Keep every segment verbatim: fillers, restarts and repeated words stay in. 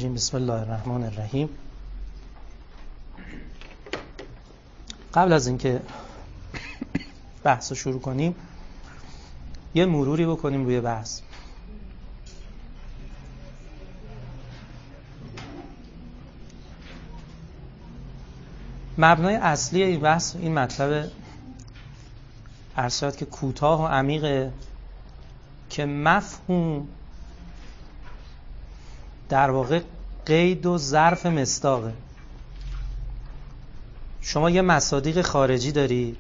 الرجیم. بسم الله الرحمن الرحیم. قبل از اینکه بحث رو شروع کنیم یه مروری بکنیم روی بحث. مبنای اصلی این بحث این مطلب ارشاد که کوتاه و عمیقه که مفهوم در واقع قید و ظرف مصداقه. شما یه مصادیق خارجی دارید،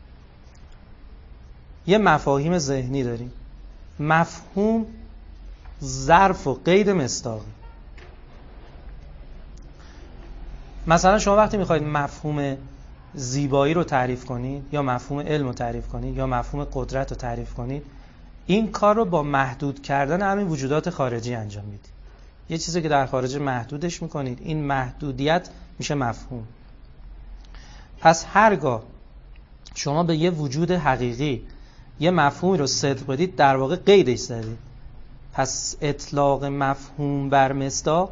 یه مفاهیم ذهنی دارید. مفهوم ظرف و قید مصداقه. مثلا شما وقتی میخواید مفهوم زیبایی رو تعریف کنید یا مفهوم علم رو تعریف کنید یا مفهوم قدرت رو تعریف کنید، این کار رو با محدود کردن همین وجودات خارجی انجام میدید. یه چیزی که در خارج محدودش میکنید، این محدودیت میشه مفهوم. پس هرگاه شما به یه وجود حقیقی یه مفهومی رو صدق بدید، در واقع قیدش زدید. پس اطلاق مفهوم بر مصداق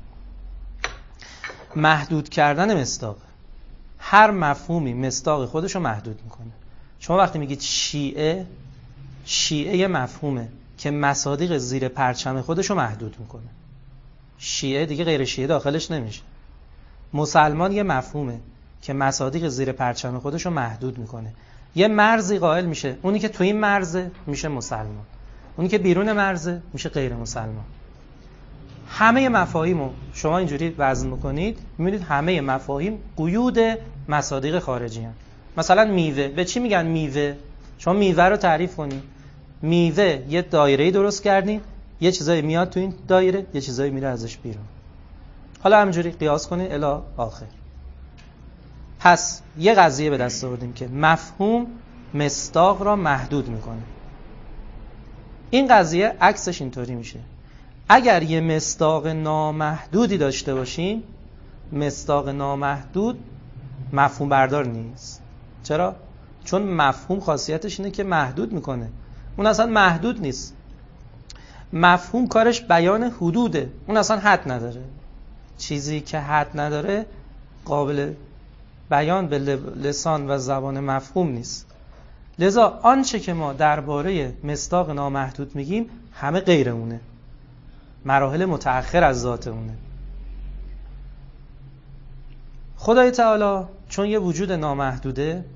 محدود کردن مصداق. هر مفهومی مصداق خودش رو محدود میکنه. شما وقتی میگید شیعه، شیعه یه مفهومه که مصادیق زیر پرچم خودش رو محدود میکنه. شیعه دیگه غیر شیعه داخلش نمیشه. مسلمان یه مفهومه که مصادیق زیر پرچم خودش رو محدود میکنه. یه مرزی قائل میشه، اونی که تو این مرزه میشه مسلمان، اونی که بیرون مرزه میشه غیر مسلمان. همه مفاهیمو شما اینجوری وزن میکنید، میبینید همه مفاهیم قیود مصادیق خارجی هستند. مثلا میوه، به چی میگن میوه؟ شما میوه رو تعریف کنید. میوه یه دایره‌ای درست کردین، یه چیزایی میاد تو این دایره، یه چیزایی میره ازش بیرون. حالا همینجوری قیاس کنید الی آخر. پس یه قضیه به دست آوردیم که مفهوم مصداق را محدود میکنه. این قضیه عکسش اینطوری میشه. اگر یه مصداق نامحدودی داشته باشیم، مصداق نامحدود مفهوم بردار نیست. چرا؟ چون مفهوم خاصیتش اینه که محدود میکنه. اون اصلا محدود نیست. مفهوم کارش بیان حدوده، اون اصلا حد نداره. چیزی که حد نداره قابل بیان به لسان و زبان مفهوم نیست. لذا آنچه که ما درباره مصداق نامحدود میگیم همه غیرمونه، مراحل متأخر از ذاتمونه. خدای تعالی چون یه وجود نامحدوده،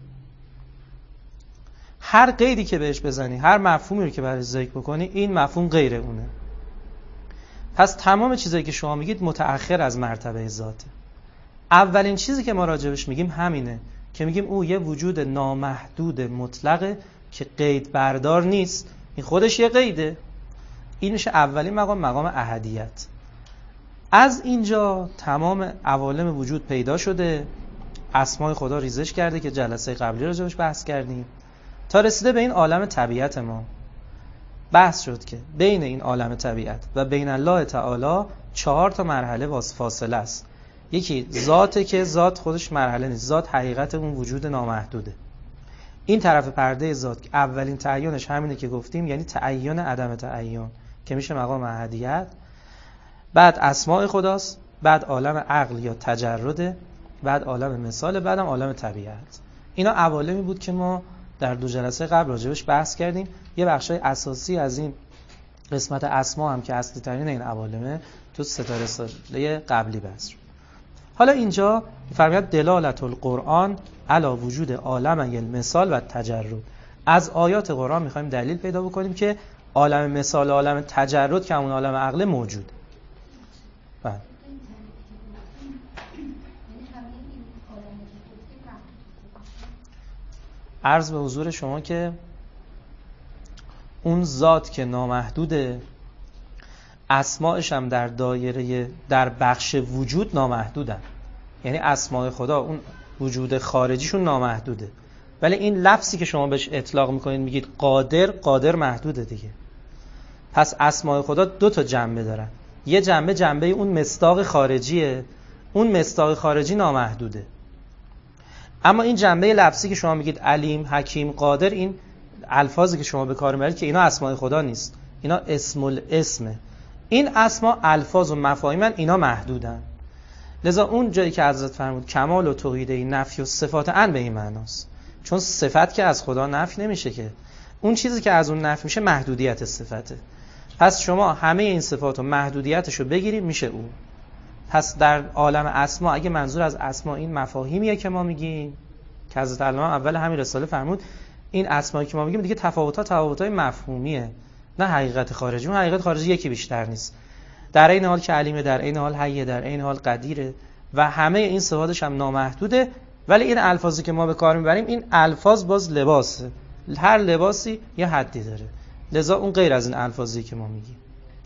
هر قیدی که بهش بزنی، هر مفهومی رو که برای ذکر بکنی، این مفهوم غیر اونه. پس تمام چیزایی که شما میگید متأخر از مرتبه ذاته. اولین چیزی که ما راجبش میگیم همینه که میگیم او یه وجود نامحدود مطلقه که قید بردار نیست. این خودش یه قیده. این میشه اولین مقام، مقام احدیت. از اینجا تمام عوالم وجود پیدا شده، اسمای خدا ریزش کرده که جلسه قبلی راجبش بحث کردیم، تا رسیده به این عالم طبیعت ما. بحث شد که بین این عالم طبیعت و بین الله تعالی چهار تا مرحله فاصله است. یکی ذاته که ذات خودش مرحله نیست، ذات حقیقت اون وجود نامحدوده. این طرف پرده ذات که اولین تعیینش همینه که گفتیم، یعنی تعیین عدم تعیین که میشه مقام احدیت. بعد اسماء خداست، بعد عالم عقل یا تجرده، بعد عالم مثال، بعدم عالم طبیعت. اینا عوالمی بود که ما در دو جلسه قبل راجبش بحث کردیم. یه بخشای اساسی از این قسمت اسما هم که اصلی ترین این عوالمه تو ستاره ساله قبلی بحث شد. حالا اینجا فرمود دلالت القرآن علی وجود عالم المثال و تجرد. از آیات قرآن میخوایم دلیل پیدا بکنیم که عالم مثال و عالم تجرد که همون عالم عقل موجود. بله. عرض به حضور شما که اون ذات که نامحدوده، اسماءش هم در دایره در بخش وجود نامحدودن. یعنی اسماء خدا اون وجود خارجیشون نامحدوده، ولی این لفظی که شما بهش اطلاق میکنید میگید قادر، قادر محدوده دیگه. پس اسماء خدا دو تا جنبه دارن. یه جنبه جنبه اون مصداق خارجیه، اون مصداق خارجی نامحدوده. اما این جنبه لفظی که شما میگید علیم، حکیم، قادر، این الفاظی که شما به کار میبرید که اینا اسماء خدا نیست، اینا اسم الاسمه. این اسما الفاظ و مفاهیم اینا محدودن. لذا اون جایی که حضرت فرمود کمال و توحید نفی و صفات ان به این معناست، چون صفت که از خدا نفی نمیشه که، اون چیزی که از اون نفی میشه محدودیت صفته. پس شما همه این صفات و محدودیتشو بگیرید میشه اون. پس در عالم اسما اگه منظور از اسما این مفاهیمیه که ما میگیم که حضرت علامه اول همین رساله فرمود این اسمایی که ما میگیم دیگه تفاوت‌ها تفاوت‌های مفهومیه، نه حقیقت خارجی. اون حقیقت خارجی یکی بیشتر نیست. در این حال که علیمه، در این حال حیه، در این حال قدیره و همه این صفاتش هم نامحدوده. ولی این الفاظی که ما به کار میبریم این الفاظ باز لباسه، هر لباسی یه حدی داره. لذا اون غیر از این الفاظی که ما میگیم.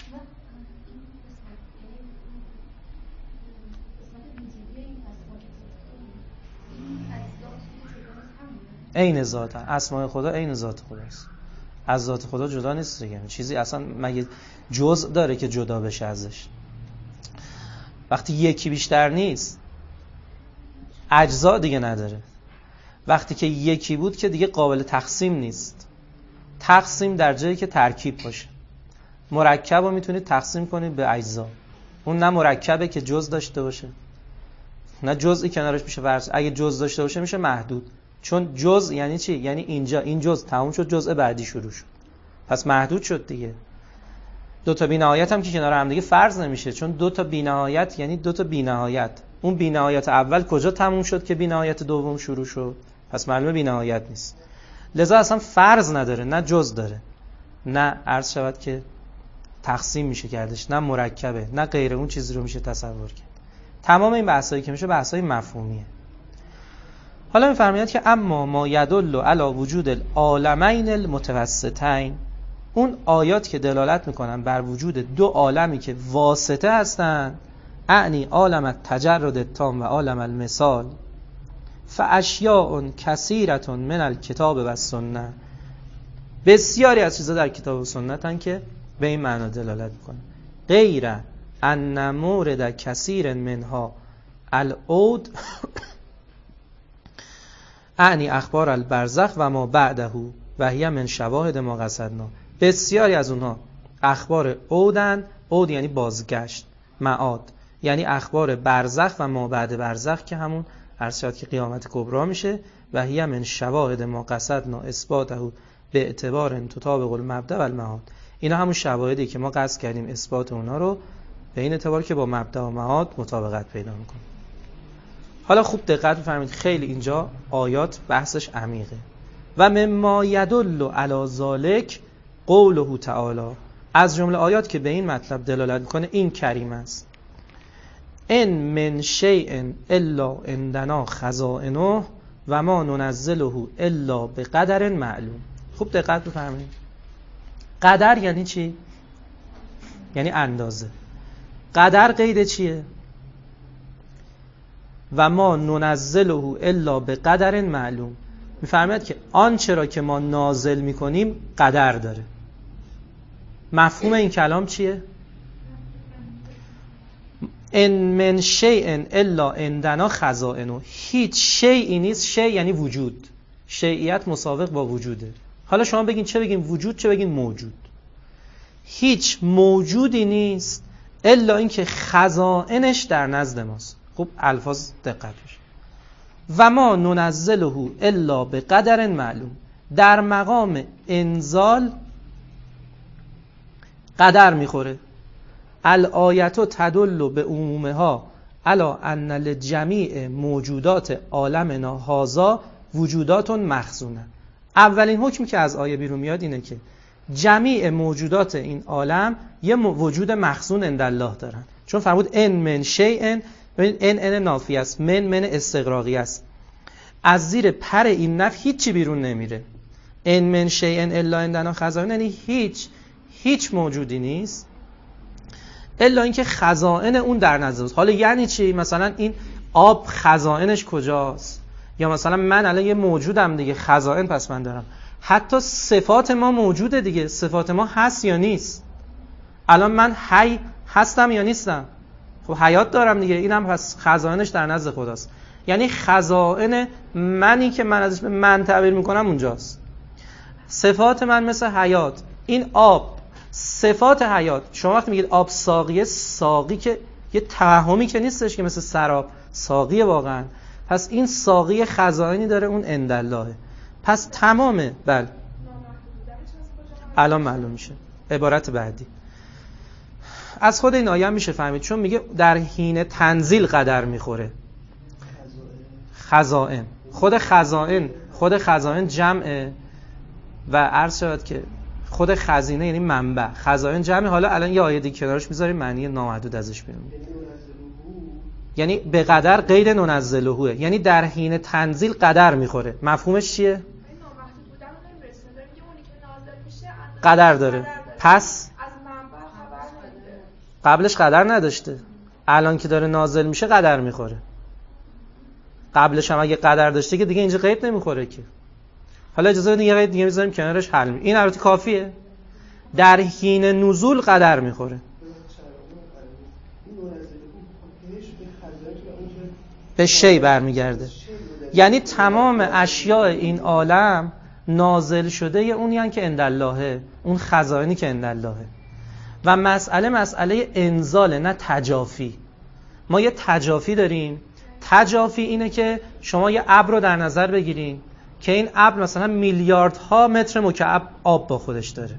عین ذات، اسماء خدا عین ذات خداست، از ذات خدا جدا نیست دیگه. چیزی اصلا مگه جزء داره که جدا بشه ازش؟ وقتی یکی بیشتر نیست اجزا دیگه نداره. وقتی که یکی بود که دیگه قابل تقسیم نیست. تقسیم در جایی که ترکیب باشه. مرکب رو میتونید تقسیم کنید به اجزا، اون نه مرکبه که جزء داشته باشه نه جزئی کنارش میشه ورز. اگه جزء داشته باشه میشه محدود، چون جزء یعنی چی؟ یعنی اینجا این جزء تموم شد، جزء بعدی شروع شد، پس محدود شد دیگه. دو تا بی‌نهایت هم که کنار هم دیگه فرض نمیشه، چون دو تا بی‌نهایت یعنی دو تا بی‌نهایت. اون بی‌نهایت اول کجا تموم شد که بی‌نهایت دوم شروع شد؟ پس معلومه بی‌نهایت نیست. لذا اصلا فرض نداره، نه جزء داره، نه عرض شود که تقسیم میشه کردش، نه مرکبه، نه غیر اون چیزی رو میشه تصور کرد. تمام این بحثایی که میشه بحثای مفهومیه. حالا میفرماید که اما ما یدل علی وجود العالمین المتوسطین، اون آیات که دلالت میکنن بر وجود دو عالمی که واسطه هستن، اعنی عالم التجرد التام و عالم المثال، فاشیاء کثیرة من الکتاب و السنه، بسیاری از چیزا در کتاب و سنت هستن که به این معنا دلالت میکنن. غیر ان مورد کثیر منها العود اعنی اخبار البرزخ و ما بعده و هی من شواهد ما قصدنا، بسیاری از اونها اخبار عودن. عود یعنی بازگشت، معاد یعنی اخبار برزخ و ما بعد برزخ که همون عرض شد که قیامت کبرا میشه. و هی من شواهد ما قصدنا اثباته به اعتبار تطابق المبدا و المعاد، اینا همون شواهدی که ما قصد کردیم اثبات اونها رو به این اعتبار که با مبدا و معاد مطابقت پیدا میکنه. حالا خوب دقت بفرمایید، خیلی اینجا آیات بحثش عمیقه. و مما یدل علی ذلک قوله تعالی، از جمله آیات که به این مطلب دلالت میکنه این کریم است: ان من شیء الا عندنا خزائنه و ما ننزله الا بقدر معلوم. خوب دقت بفرمایید، قدر یعنی چی؟ یعنی اندازه. قدر قید چیه؟ و ما ننزله الا بقدر معلوم. میفرماید که آنچه را که ما نازل میکنیم قدر داره. مفهوم این کلام چیه؟ ان من شیء الا عندنا خزائنه، هیچ شیئی نیست. شیء یعنی وجود، شیعیت مساوق با وجوده. حالا شما بگین چه بگین وجود چه بگین موجود. هیچ موجودی نیست الا اینکه خزائنش در نزد ماست. خوب الفاظ دقت بشه. و ما ننزله الا به قدر معلوم، در مقام انزال قدر میخوره. الآیت تدل به عمومها علی ان لجمیع موجودات عالمنا هذا وجودات مخزونه. اولین حکمی که از آیه بیرون میاد اینه که جمیع موجودات این عالم یه وجود مخزون عند الله دارن، چون فرمود ان من شیء، ببین ان ان نافی است، من من استغراقی است. از زیر پر این نفی هیچی بیرون نمیره. ان من شیء الا عندنا خزائن، یعنی هیچ هیچ موجودی نیست الا اینکه خزائن اون در نزد اوست. حالا یعنی چی؟ مثلا این آب خزائنش کجاست؟ یا مثلا من الان یه موجودم دیگه، خزائن پس من دارم. حتی صفات ما موجوده دیگه، صفات ما هست یا نیست؟ الان من حی هستم یا نیستم؟ خب حیات دارم دیگه، اینم پس خزائنش در نزد خداست. یعنی خزائن منی که من ازش به من تعبیر میکنم اونجاست. صفات من مثل حیات، این آب صفات حیات، شما وقتی میگید آب ساقیه، ساقی که یه توهمی که نیستش که مثل سراب ساقیه واقعا. پس این ساقی خزائنی داره، اون انداللهه. پس تمامه. بله الان معلوم میشه. عبارت بعدی از خود این آیه میشه فهمید، چون میگه در حین تنزیل قدر میخوره. خزائن، خود خزائن خود خزائن جمعه و عرض شد که خود خزینه یعنی منبع، خزائن جمعه. حالا الان یه آیه دیگه کنارش میذاریم معنی نامحدود ازش بیرون، یعنی به قدر غیر ننزلهوه، یعنی در حین تنزیل قدر میخوره. مفهومش چیه؟ قدر داره. پس قبلش قدر نداشته، الان که داره نازل میشه قدر میخوره. قبلش هم اگه قدر داشته که دیگه اینجا قید نمیخوره که. حالا اجازه بدین یه قید دیگه میذاریم کنارش حل می. این البته کافیه. در حین نزول قدر میخوره. به شی برمیگرده، یعنی تمام اشیاء این عالم نازل شده اونی هن که انداللهه، اون خزائنی که انداللهه. و مسئله مسئله انزاله نه تجافی. ما یه تجافی داریم. تجافی اینه که شما یه ابر رو در نظر بگیرین که این ابر مثلا میلیاردها متر مکعب آب با خودش داره.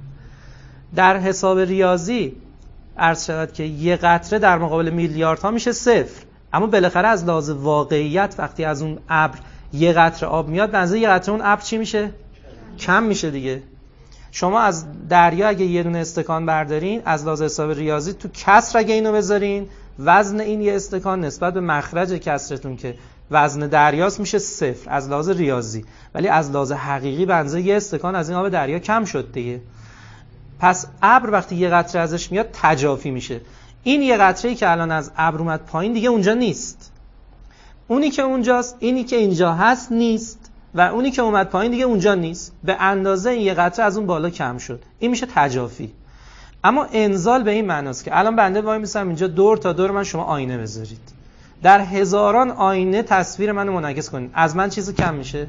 در حساب ریاضی عرض شود که یه قطره در مقابل میلیاردها میشه صفر، اما بالاخره از لحاظ واقعیت وقتی از اون ابر یه قطره آب میاد، به اندازه یه قطره اون ابر چی میشه؟ کم میشه دیگه. شما از دریا اگه یه دونه استکان بردارین، از لحاظ حساب ریاضی تو کسر اگه اینو بذارین، وزن این یه استکان نسبت به مخرج کسرتون که وزن دریاست میشه صفر از لحاظ ریاضی، ولی از لحاظ حقیقی به اندازه یه استکان از این آب دریا کم شد دیگه. پس ابر وقتی یه قطره ازش میاد تجافی میشه. این یه قطره‌ای که الان از ابر اومد پایین دیگه اونجا نیست. اونی که اونجاست، اینی که اینجا هست نیست، و اونی که اومد پایین دیگه اونجا نیست. به اندازه این یه قطره از اون بالا کم شد. این میشه تجافی. اما انزال به این معناست که الان بنده وای میسم اینجا دور تا دور من شما آینه بذارید، در هزاران آینه تصویر منو منعکس کنید، از من چیزی کم میشه؟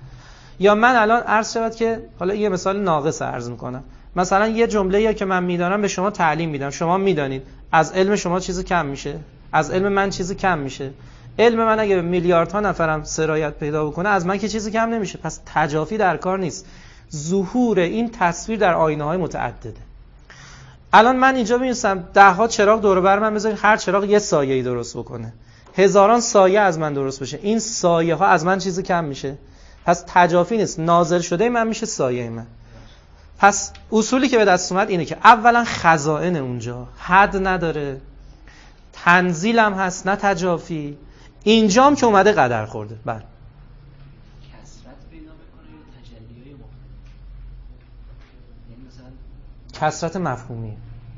یا من الان عرض شود که حالا یه مثال ناقص عرض میکنم، مثلا یه جمله یا که من میدانم به شما تعلیم میدم، شما میدانید، از علم شما چیزی کم میشه؟ از علم من چیزی کم میشه؟ علم من اگه به میلیاردها نفرم سرایت پیدا بکنه، از من که چیزی کم نمیشه. پس تجافی در کار نیست. ظهور این تصویر در آینه های متعدده. الان من اینجا می‌نویسم ده ها چراغ دور بر من بذارید، هر چراغ یه سایه‌ای درست بکنه، هزاران سایه از من درست بشه، این سایه ها از من چیزی کم میشه؟ پس تجافی نیست. نازل شده من میشه سایه من. پس اصولی که به دست اومد اینه که اولا خزائن اونجا حد نداره، تنزیل هم هست نه تجافی. اینجام که اومده قدر خورده. بله کثرت پیدا بکنه یا تجلیای مختلف، یعنی مثلا کثرت مفهومی.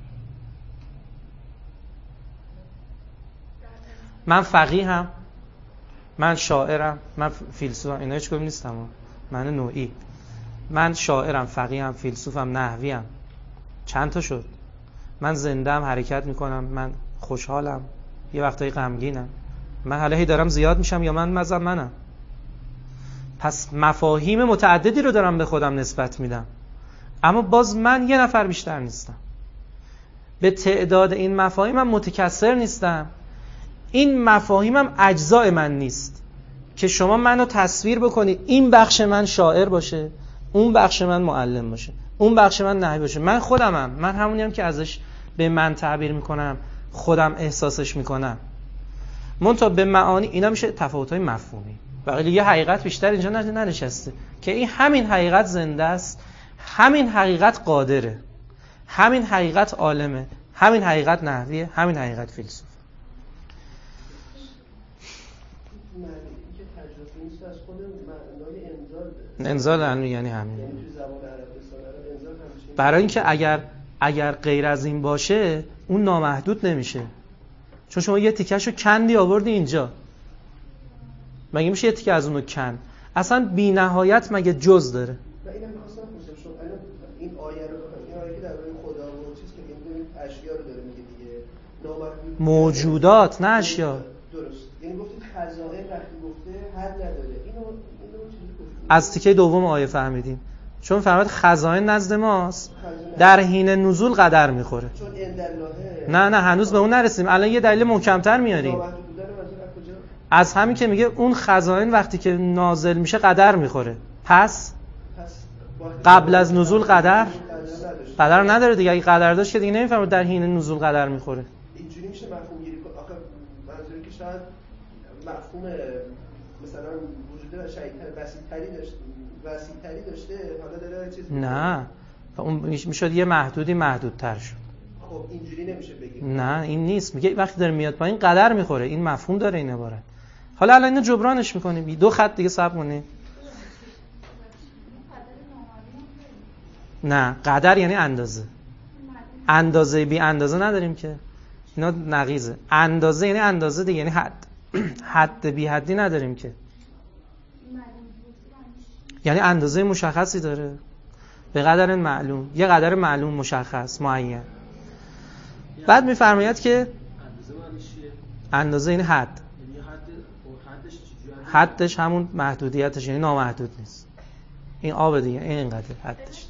من فقیهم، من شاعرم، من فیلسوفم، اینا هیچ کدوم نیستم. من نوعی، من شاعرم، فقیهم، فیلسوفم، نحویم. چند تا شد؟ من زنده‌ام، حرکت میکنم، من خوشحالم، یه وقتایی غمگینم. من حالا هی دارم زیاد میشم یا من مزم منم؟ پس مفاهیم متعددی رو دارم به خودم نسبت میدم، اما باز من یه نفر بیشتر نیستم. به تعداد این مفاهیم من متکثر نیستم. این مفاهیمم اجزای من نیست که شما منو تصویر بکنید این بخش من شاعر باشه، اون بخش من معلم باشه، اون بخش من نحوی باشه. من خودمم، من همونیم که ازش به من تعبیر میکنم، خودم احساسش میکنم. منتها به معانی اینا میشه تفاوت‌های مفهومی. ولی یه حقیقت بیشتر اینجا ننشسته که این همین حقیقت زنده است، همین حقیقت قادره، همین حقیقت عالمه، همین حقیقت نحویه، همین حقیقت فیلسوف. انزال انو یعنی همین. برای اینکه اگر اگر غیر از این باشه اون نامحدود نمیشه، چون شما یه تیکه‌شو کندی آوردی اینجا، مگه میشه یه تیکه از اونو کند؟ اصلا بی نهایت مگه جز داره؟ من اینم می‌خواستم بپرسم، شما الان این آیه رو این آیه که درباره خدا و چیز که این اشیا رو داره میگه دیگه، نامحدود موجودات نه اشیا. درست. یعنی گفتید خزائن وقتی گفته حد نداره. اینو اینو چیزی گفتید. از تیکه دوم آیه فهمیدیم. چون فرمود خزائن نزد ماست. خزائن در حین نزول قدر میخوره. چون اندالله نه نه هنوز به اون نرسیدیم. الان یه دلیل محکم‌تر میاریم. از همین که میگه اون خزائن وقتی که نازل میشه قدر میخوره. پس قبل از نزول قدر قدر نداره دیگه. اگه قدر داشت که دیگه نمیفهمه در حین نزول قدر میخوره. اینجوری میشه مفهوم گیری کنه. آخه منظوری که شاید مفهوم مثلا وجود شیطان وسیع‌تری داشته وسیع‌تری داشته حالا داره چیز نه اون میشد یه محدودی محدودتر شد. خب اینجوری نمیشه بگیم. نه این نیست. میگه وقتی داره میاد پایین قدر میخوره. این مفهوم داره این عبارت. حالا الان اینو جبرانش میکنیم. دو خط دیگه صبر کنید. نه قدر یعنی اندازه. اندازه بی اندازه نداریم که. اینا نقیضه. اندازه یعنی اندازه دیگه، یعنی حد. حد بی حدی نداریم که. یعنی اندازه مشخصی داره. به قدر معلوم. یه قدر معلوم مشخص معین. بعد میفرماید که اندازه معنیش چیه؟ اندازه این حد. یعنی حد حدش چجوریه؟ حدش همون محدودیتش، یعنی نامحدود نیست. این آب دیگه اینقدر حدش.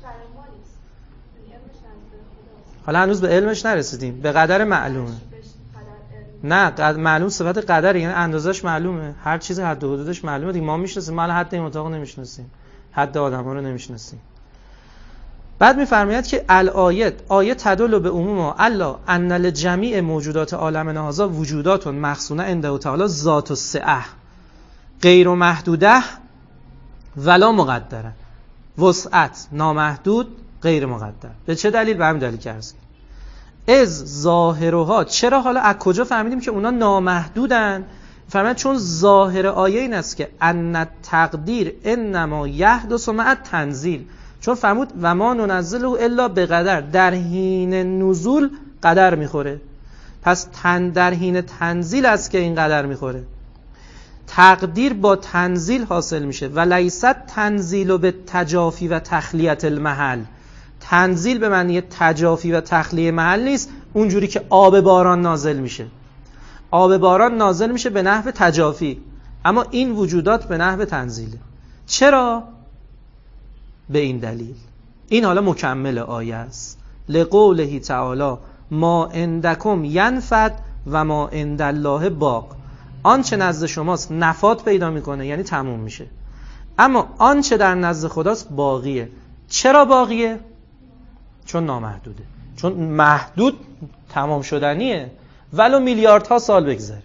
حالا هنوز به علمش نرسیدیم. به قدر معلومه. نه قد... معلوم صفت قدر یعنی اندازش معلومه. هر چیز حد و حدودش معلومه دیگه. ما میشناسیم. ما الان حد این اتاق نمیشناسیم. حد آدم‌ها رو نمیشناسیم. بعد میفرماید که الآیت آیه تدل به عموم الله ان لجمیع موجودات عالم هذا وجودات مخصونه عنده تعالی ذات السعه غیر محدوده ولا مقدره. وسعت نامحدود غیر مقدر. به چه دلیل؟ به همین دلیل که عرض کردم. از ظاهرها. چرا حالا از کجا فهمیدیم که اونا نامحدودن؟ فرماید چون ظاهر آیه این است که ان تقدیر انما یحدث مع التنزیل. چون فرمود و ما ننزله الا بقدر، در حین نزول قدر میخوره. پس تن در حین تنزیل است که این قدر میخوره. تقدیر با تنزیل حاصل میشه و لیست تنزیل به تجافی و تخلیت المحل. تنزیل به معنی تجافی و تخلیه محل نیست. اونجوری که آب باران نازل میشه. آب باران نازل میشه به نحو تجافی، اما این وجودات به نحو تنزیله. چرا؟ به این دلیل. این حالا مکمل آیه است. لقوله تعالی ما عندکم ینفد و ما عند الله باق. آنچه نزد شماست نفاد پیدا میکنه، یعنی تموم میشه، اما آنچه در نزد خداست باقیه. چرا باقیه؟ چون نامحدوده. چون محدود تمام شدنیه ولو میلیاردها سال بگذره.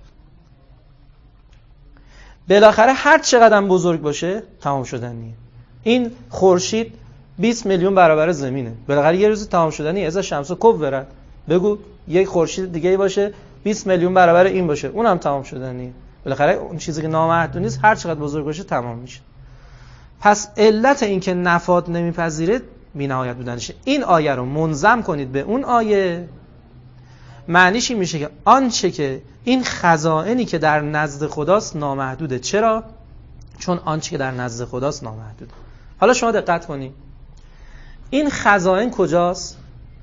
بالاخره هر چقدر بزرگ باشه تمام شدنیه. این خورشید بیست میلیون برابر زمینه. بالاخره یه روز تمام شدنیه. از شمس کوب برد بگو یک خورشید دیگه باشه بیست میلیون برابر این باشه، اونم تمام شدنیه. بالاخره اون چیزی که نامحدود نیست هر چقدر بزرگ باشه تمام میشه. پس علت این که نفاد نمیپذیره بی‌نهایت بودنشه. این آیه رو منظم کنید به اون آیه، معنیش این میشه که آنچه که این خزائنی که در نزد خداست نامحدوده. چرا؟ چون آنچه که در نزد خداست نامحدوده. حالا شما دقت کنید این خزائن کجاست؟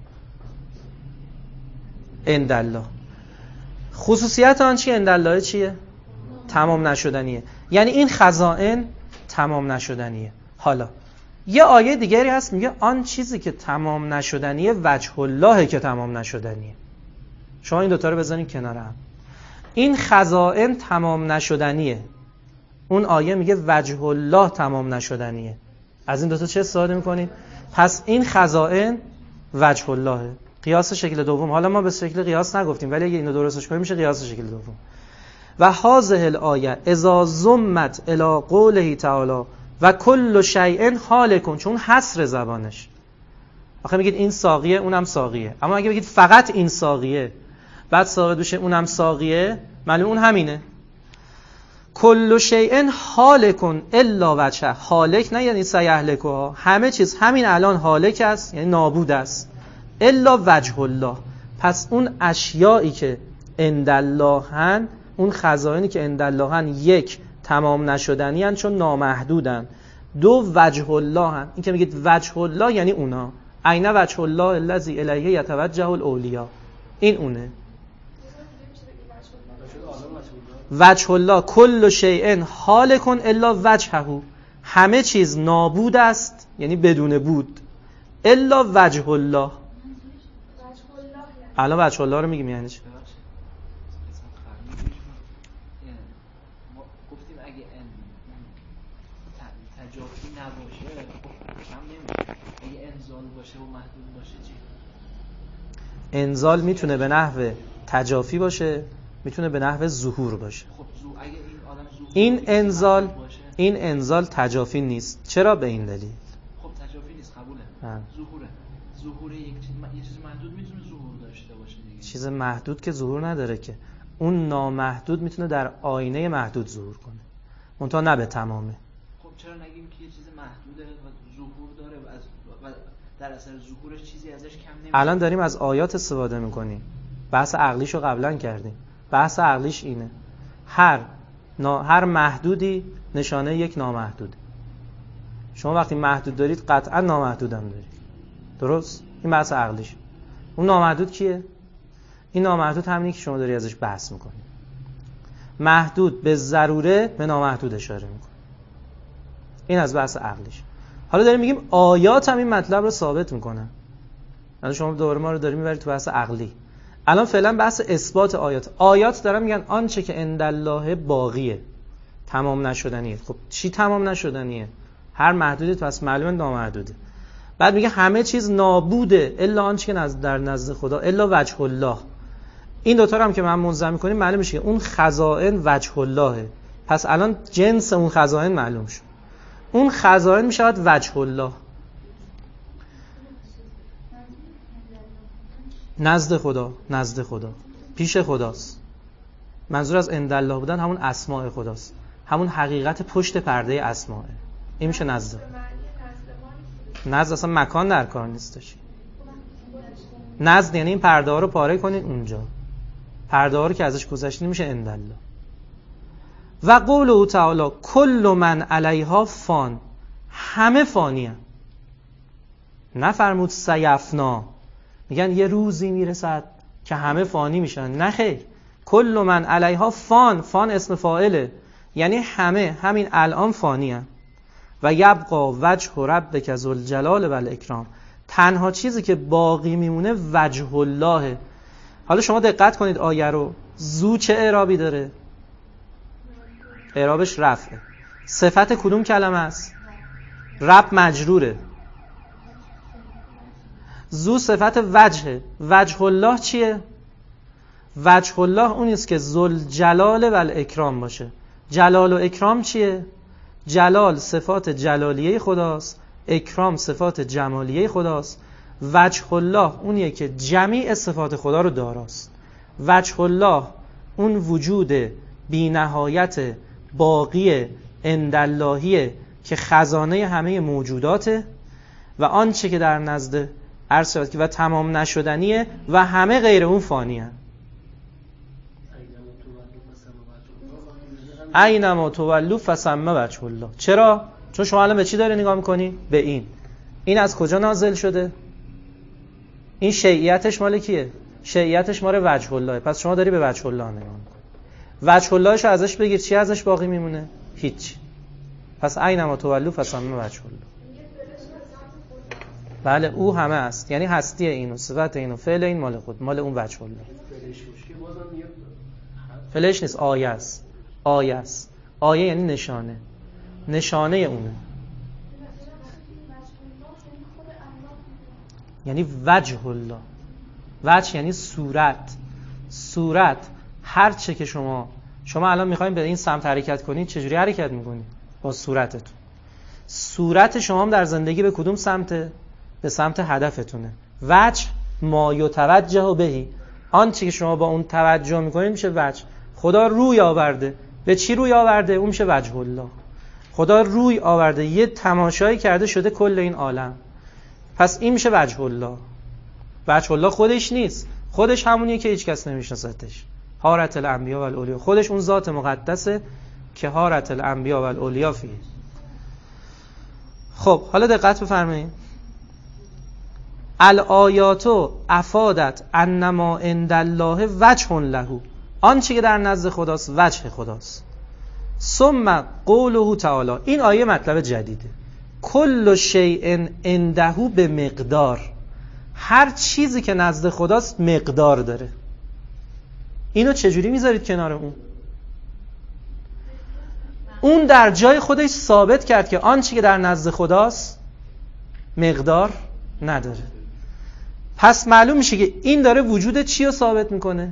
عندالله. خصوصیت آن چیه؟ عندالله چیه؟ تمام نشدنیه. یعنی این خزائن تمام نشدنیه. حالا یه آیه دیگری هست میگه آن چیزی که تمام نشدنیه وجه الله که تمام نشدنیه. شما این دوتا رو بزنید کنار هم. این خزائن تمام نشدنیه، اون آیه میگه وجه الله تمام نشدنیه. از این دوتا چه استفاده میکنید؟ پس این خزائن وجه اللهه. قیاس شکل دوم. حالا ما به شکل قیاس نگفتیم ولی اگه اینو درستش کنیم میشه قیاس شکل دوم. و هذه الآیه اذا ضمت الی قوله تعالی و کل شیء حالکون. چون حصر زبانش. آخه میگید این ساقیه اونم ساقیه، اما اگه بگید فقط این ساقیه بعد ثابت بشه اونم ساقیه، معلوم اون همینه. کل شیء حالکون الا وجهه. حالک نه یعنی سیهلکها، همه چیز همین الان حالک است یعنی نابود است، الا وجه الله. پس اون اشیایی که عنداللهن، اون خزائنی که عنداللهن، یک تمام نشدنی هن چون نامحدودن، دو وجه الله هن. این که میگید وجه الله یعنی اونا. عین وجه الله الذی الیه یتوجه الاولیا. این اونه وجه الله. کل شیء حالکن الا وجهه. همه چیز نابود است یعنی بدون بود، الا وجه الله. الان وجه الله رو میگیم یعنی چی؟ گفتیم اگه تجافی نباشه کم نمیشه. اگه انزال باشه و محدود باشه چی؟ انزال میتونه به نحو تجافی باشه، میتونه به نحو ظهور باشه. خب زو اگه این آدم ظهور این انزال باشه. این انزال تجافی نیست. چرا؟ به این دلیل. خب تجافی نیست، قبوله. هم. ظهوره. ظهور یک چیز یه چیز محدود میتونه ظهور داشته باشه دیگه. چیز محدود که ظهور نداره که. اون نامحدود میتونه در آینه محدود ظهور کنه. منتها نه به تمامه. خب چرا نگیم که یه چیز محدوده و ظهور داره و, از و در اثر ظهورش چیزی ازش کم نمیشه؟ الان داریم از آیات استفاده میکنیم. بحث عقلیشو قبلا کردیم. بحث عقلیش اینه. هر نا... هر محدودی نشانه یک نامحدود. شما وقتی محدود دارید قطعا نامحدود هم دارید. درست؟ این بحث عقلیش. اون نامحدود کیه؟ این نامحدود همینی که شما داری ازش بحث میکنید. محدود به ضروره به نامحدود اشاره میکنه. این از بحث عقلیش. حالا داریم میگیم آیات هم این مطلب رو ثابت میکنن. الان شما دوباره ما رو داریم میبرید تو بحث عقلی. الان فعلا بحث اثبات آیات. آیات دارن میگن آنچه که عندالله باقیه، تمام نشدنیه. خب چی تمام نشدنیه؟ هر محدودی پس معلومه نامحدوده. بعد میگه همه چیز نابوده الا آنچه که نزد در نزد خدا، الا وجه الله. این دوتا رو هم که من منظم میکنیم معلوم میشه که اون خزائن وجه اللهه. پس الان جنس اون خزائن معلوم شد. اون خزائن میشود وجه الله، نزد خدا، نزد خدا، پیش خداست. منظور از عندالله بودن همون اسماء خداست، همون حقیقت پشت پرده اسماء. این میشه نزد. نزد اصلا مکان در کار نیستش. نزد یعنی این پرده ها رو پاره کنین اونجا. پرده ها رو که ازش گذشتین میشه عندالله. و قوله تعالی کل من علیها فان، همه فانی هم. نفرمود سیفنا، میگن یه روزی میرسد که همه فانی میشن. نه خیر، کل من علیها فان. فان اسم فاعله، یعنی همه همین الان فانی هم. و یبقا وجه ربک ذوالجلال و الاکرام، تنها چیزی که باقی میمونه وجه الله. حالا شما دقت کنید آیه رو. ذو چه اعرابی داره؟ اعرابش رفعه. صفت کدوم کلمه است؟ رب مجروره. ذو صفت وجهه. وجه الله چیه؟ وجه الله اونی است که ذوالجلال و الاکرام باشه. جلال و اکرام چیه؟ جلال صفات جلالیه خداست، اکرام صفات جمالیه خداست. وجه الله اونیه که جمیع صفات خدا رو داراست. وجه الله اون وجود بی نهایت باقی عنداللهیه که خزانه همه موجوداته و آنچه که در نزد عرض شد که و تمام نشدنیه و همه غیر اون فانی هست. اینما تولوا فثم وجه الله. چرا؟ چون شما الان به چی داری نگاه میکنی؟ به این. این از کجا نازل شده؟ این شیعیتش مال کیه؟ شیعیتش مال وجه الله. پس شما داری به وجه الله نگاه میکنی. وجه اللهش رو ازش بگیر، چی ازش باقی میمونه؟ هیچ. پس اینما تولوا فثم وجه الله. بله او همه است، یعنی هستی اینو، صفت اینو، فعل این مال خود، مال اون وجه الله. فعلش نیست، آیه است. آیه است. آیه یعنی نشانه. نشانه اونه. یعنی وجه الله. وجه یعنی صورت. صورت هر چه که شما شما الان میخواین به این سمت حرکت کنید، چجوری حرکت میکنید؟ با صورتتون. صورت شما هم در زندگی به کدوم سمته؟ به سمت هدفتونه. وجه ما یتوجه بهی، آنچه که شما با اون توجه میکنید میشه وجه. خدا روی آورده. به چی روی آورده؟ اون میشه وجه الله. خدا روی آورده، یه تماشایی کرده شده کل این عالم. پس این میشه وجه الله. وجه الله خودش نیست، خودش همونیه که هیچ کس نمیشناستش. حارت الانبیا و الاولیا، خودش اون ذات مقدسه که حارت الانبیا و الاولیا فیه. خب حالا دقت بفرمایید. الآیات افادت انما عند الله وجه له، آنچه که در نزد خداست وجه خداست. ثم قوله تعالی، این آیه مطلب جدیده. کل شیء عنده به مقدار، هر چیزی که نزد خداست مقدار داره. اینو چجوری میذارید کنار اون؟ اون در جای خودش ثابت کرد که آنچه که در نزد خداست مقدار نداره. پس معلوم میشه که این داره وجود چی رو ثابت میکنه؟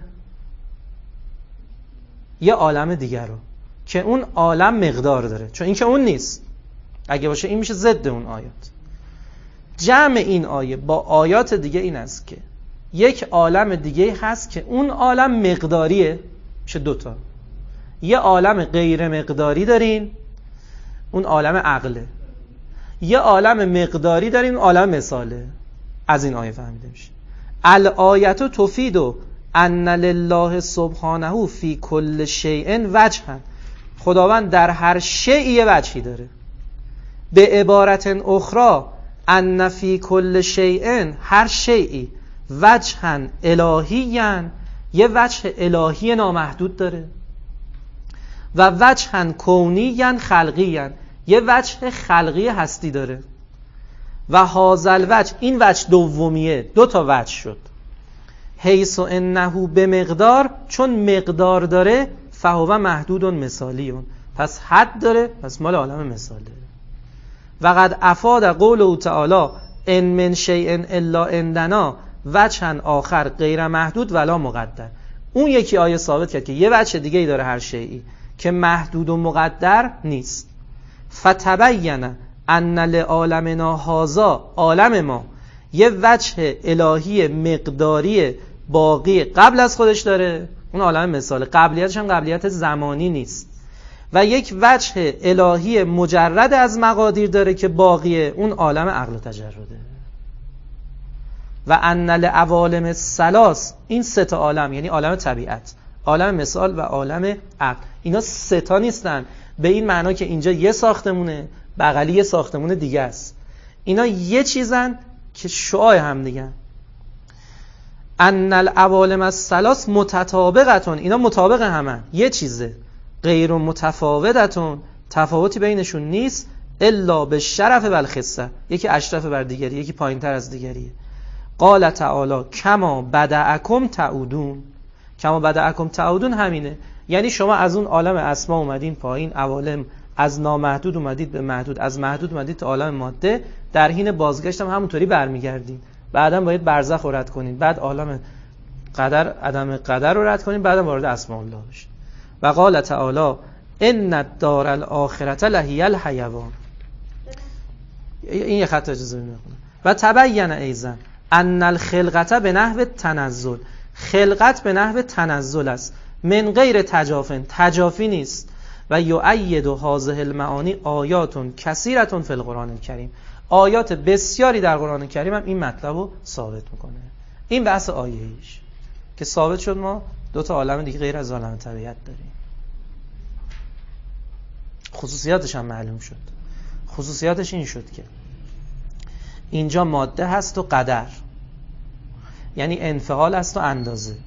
یه عالم دیگر رو، که اون عالم مقدار داره، چون این که اون نیست. اگه باشه این میشه ضد اون آیات. جمع این آیه با آیات دیگه این است که یک عالم دیگه هست که اون عالم مقداریه، میشه دوتا. یه عالم غیر مقداری دارین، اون عالم عقله. یه عالم مقداری دارین، اون عالم مثاله. از این آیه فهمیده میشه الآیت تفید ان لله سبحانه فی کل شیء وجها، خداوند در هر شیء وجهی داره. به عبارت اخرى ان فی کل شیء، هر شیئی وجها الهیا، یه وجه الهی نامحدود داره، و وجها کونیا خلقیا، یه وجه خلقی هستی داره. و هازل وجه، این وجه دومیه، دو تا وجه شد. حیث انه به مقدار، چون مقدار داره، فهو محدود مثالیون، پس حد داره، پس مال عالم مثاله. و قد افاد قوله تعالی ان من شیء الا عندنا وجها آخر غیر محدود ولا مقدر. اون یکی آیه ثابت کرد که یه وجه دیگه ای داره هر شیئی که محدود و مقدر نیست. فتبین ان لعالمنا هذا، عالم ما یه وجه الهی مقداری باقی قبل از خودش داره، اون عالم مثال، قبلیتش هم قبلیت زمانی نیست. و یک وجه الهی مجرد از مقادیر داره که باقیه، اون عالم عقل و تجرده. و ان لعوالم الثلاث، این سه تا عالم یعنی عالم طبیعت، عالم مثال و عالم عقل، اینا سه تا نیستن به این معنا که اینجا یه ساختمونه بغلی یه ساختمون دیگه است. اینا یه چیزن که شعاع هم دیگه. ان العوالم الثلاث متطابقتون، اینا مطابق همن، یه چیزه. غیر متفاوتتون، تفاوتی بینشون نیست. الا به شرف و الخسه، یکی اشرف بر دیگری، یکی پایینتر از دیگریه. قال تعالی کما بدأکم تعودون، کما بدأکم تعودون همینه، یعنی شما از اون عالم اسما اومدین پایین، عوالم از نامحدود اومدید به محدود، از محدود اومدید تا عالم ماده، در حین بازگشت هم همونطوری برمیگردین. بعداً باید برزخ رو رد کنین، بعد عالم قدر، عدم قدر رو رد کنین، بعداً وارد اسماء الله بشین. و قال تعالی ان الدار الاخرة لهی الحیوان. این یه خط اجازه میکنم. و تبین ایضا ان الخلقة به نحو تنزل، خلقت به نحو تنزل است، من غیر تجافن، تجافی نیست. و یؤید هذه المعانی آیات کثیرة فی القرآن الکریم، آیات بسیاری در قرآن کریم هم این مطلب رو ثابت میکنه. این بحث آیه‌ایش که ثابت شد ما دو تا عالم دیگه غیر از عالم طبیعت داریم. خصوصیاتش هم معلوم شد. خصوصیاتش این شد که اینجا ماده هست و قدر، یعنی انفعال هست و اندازه.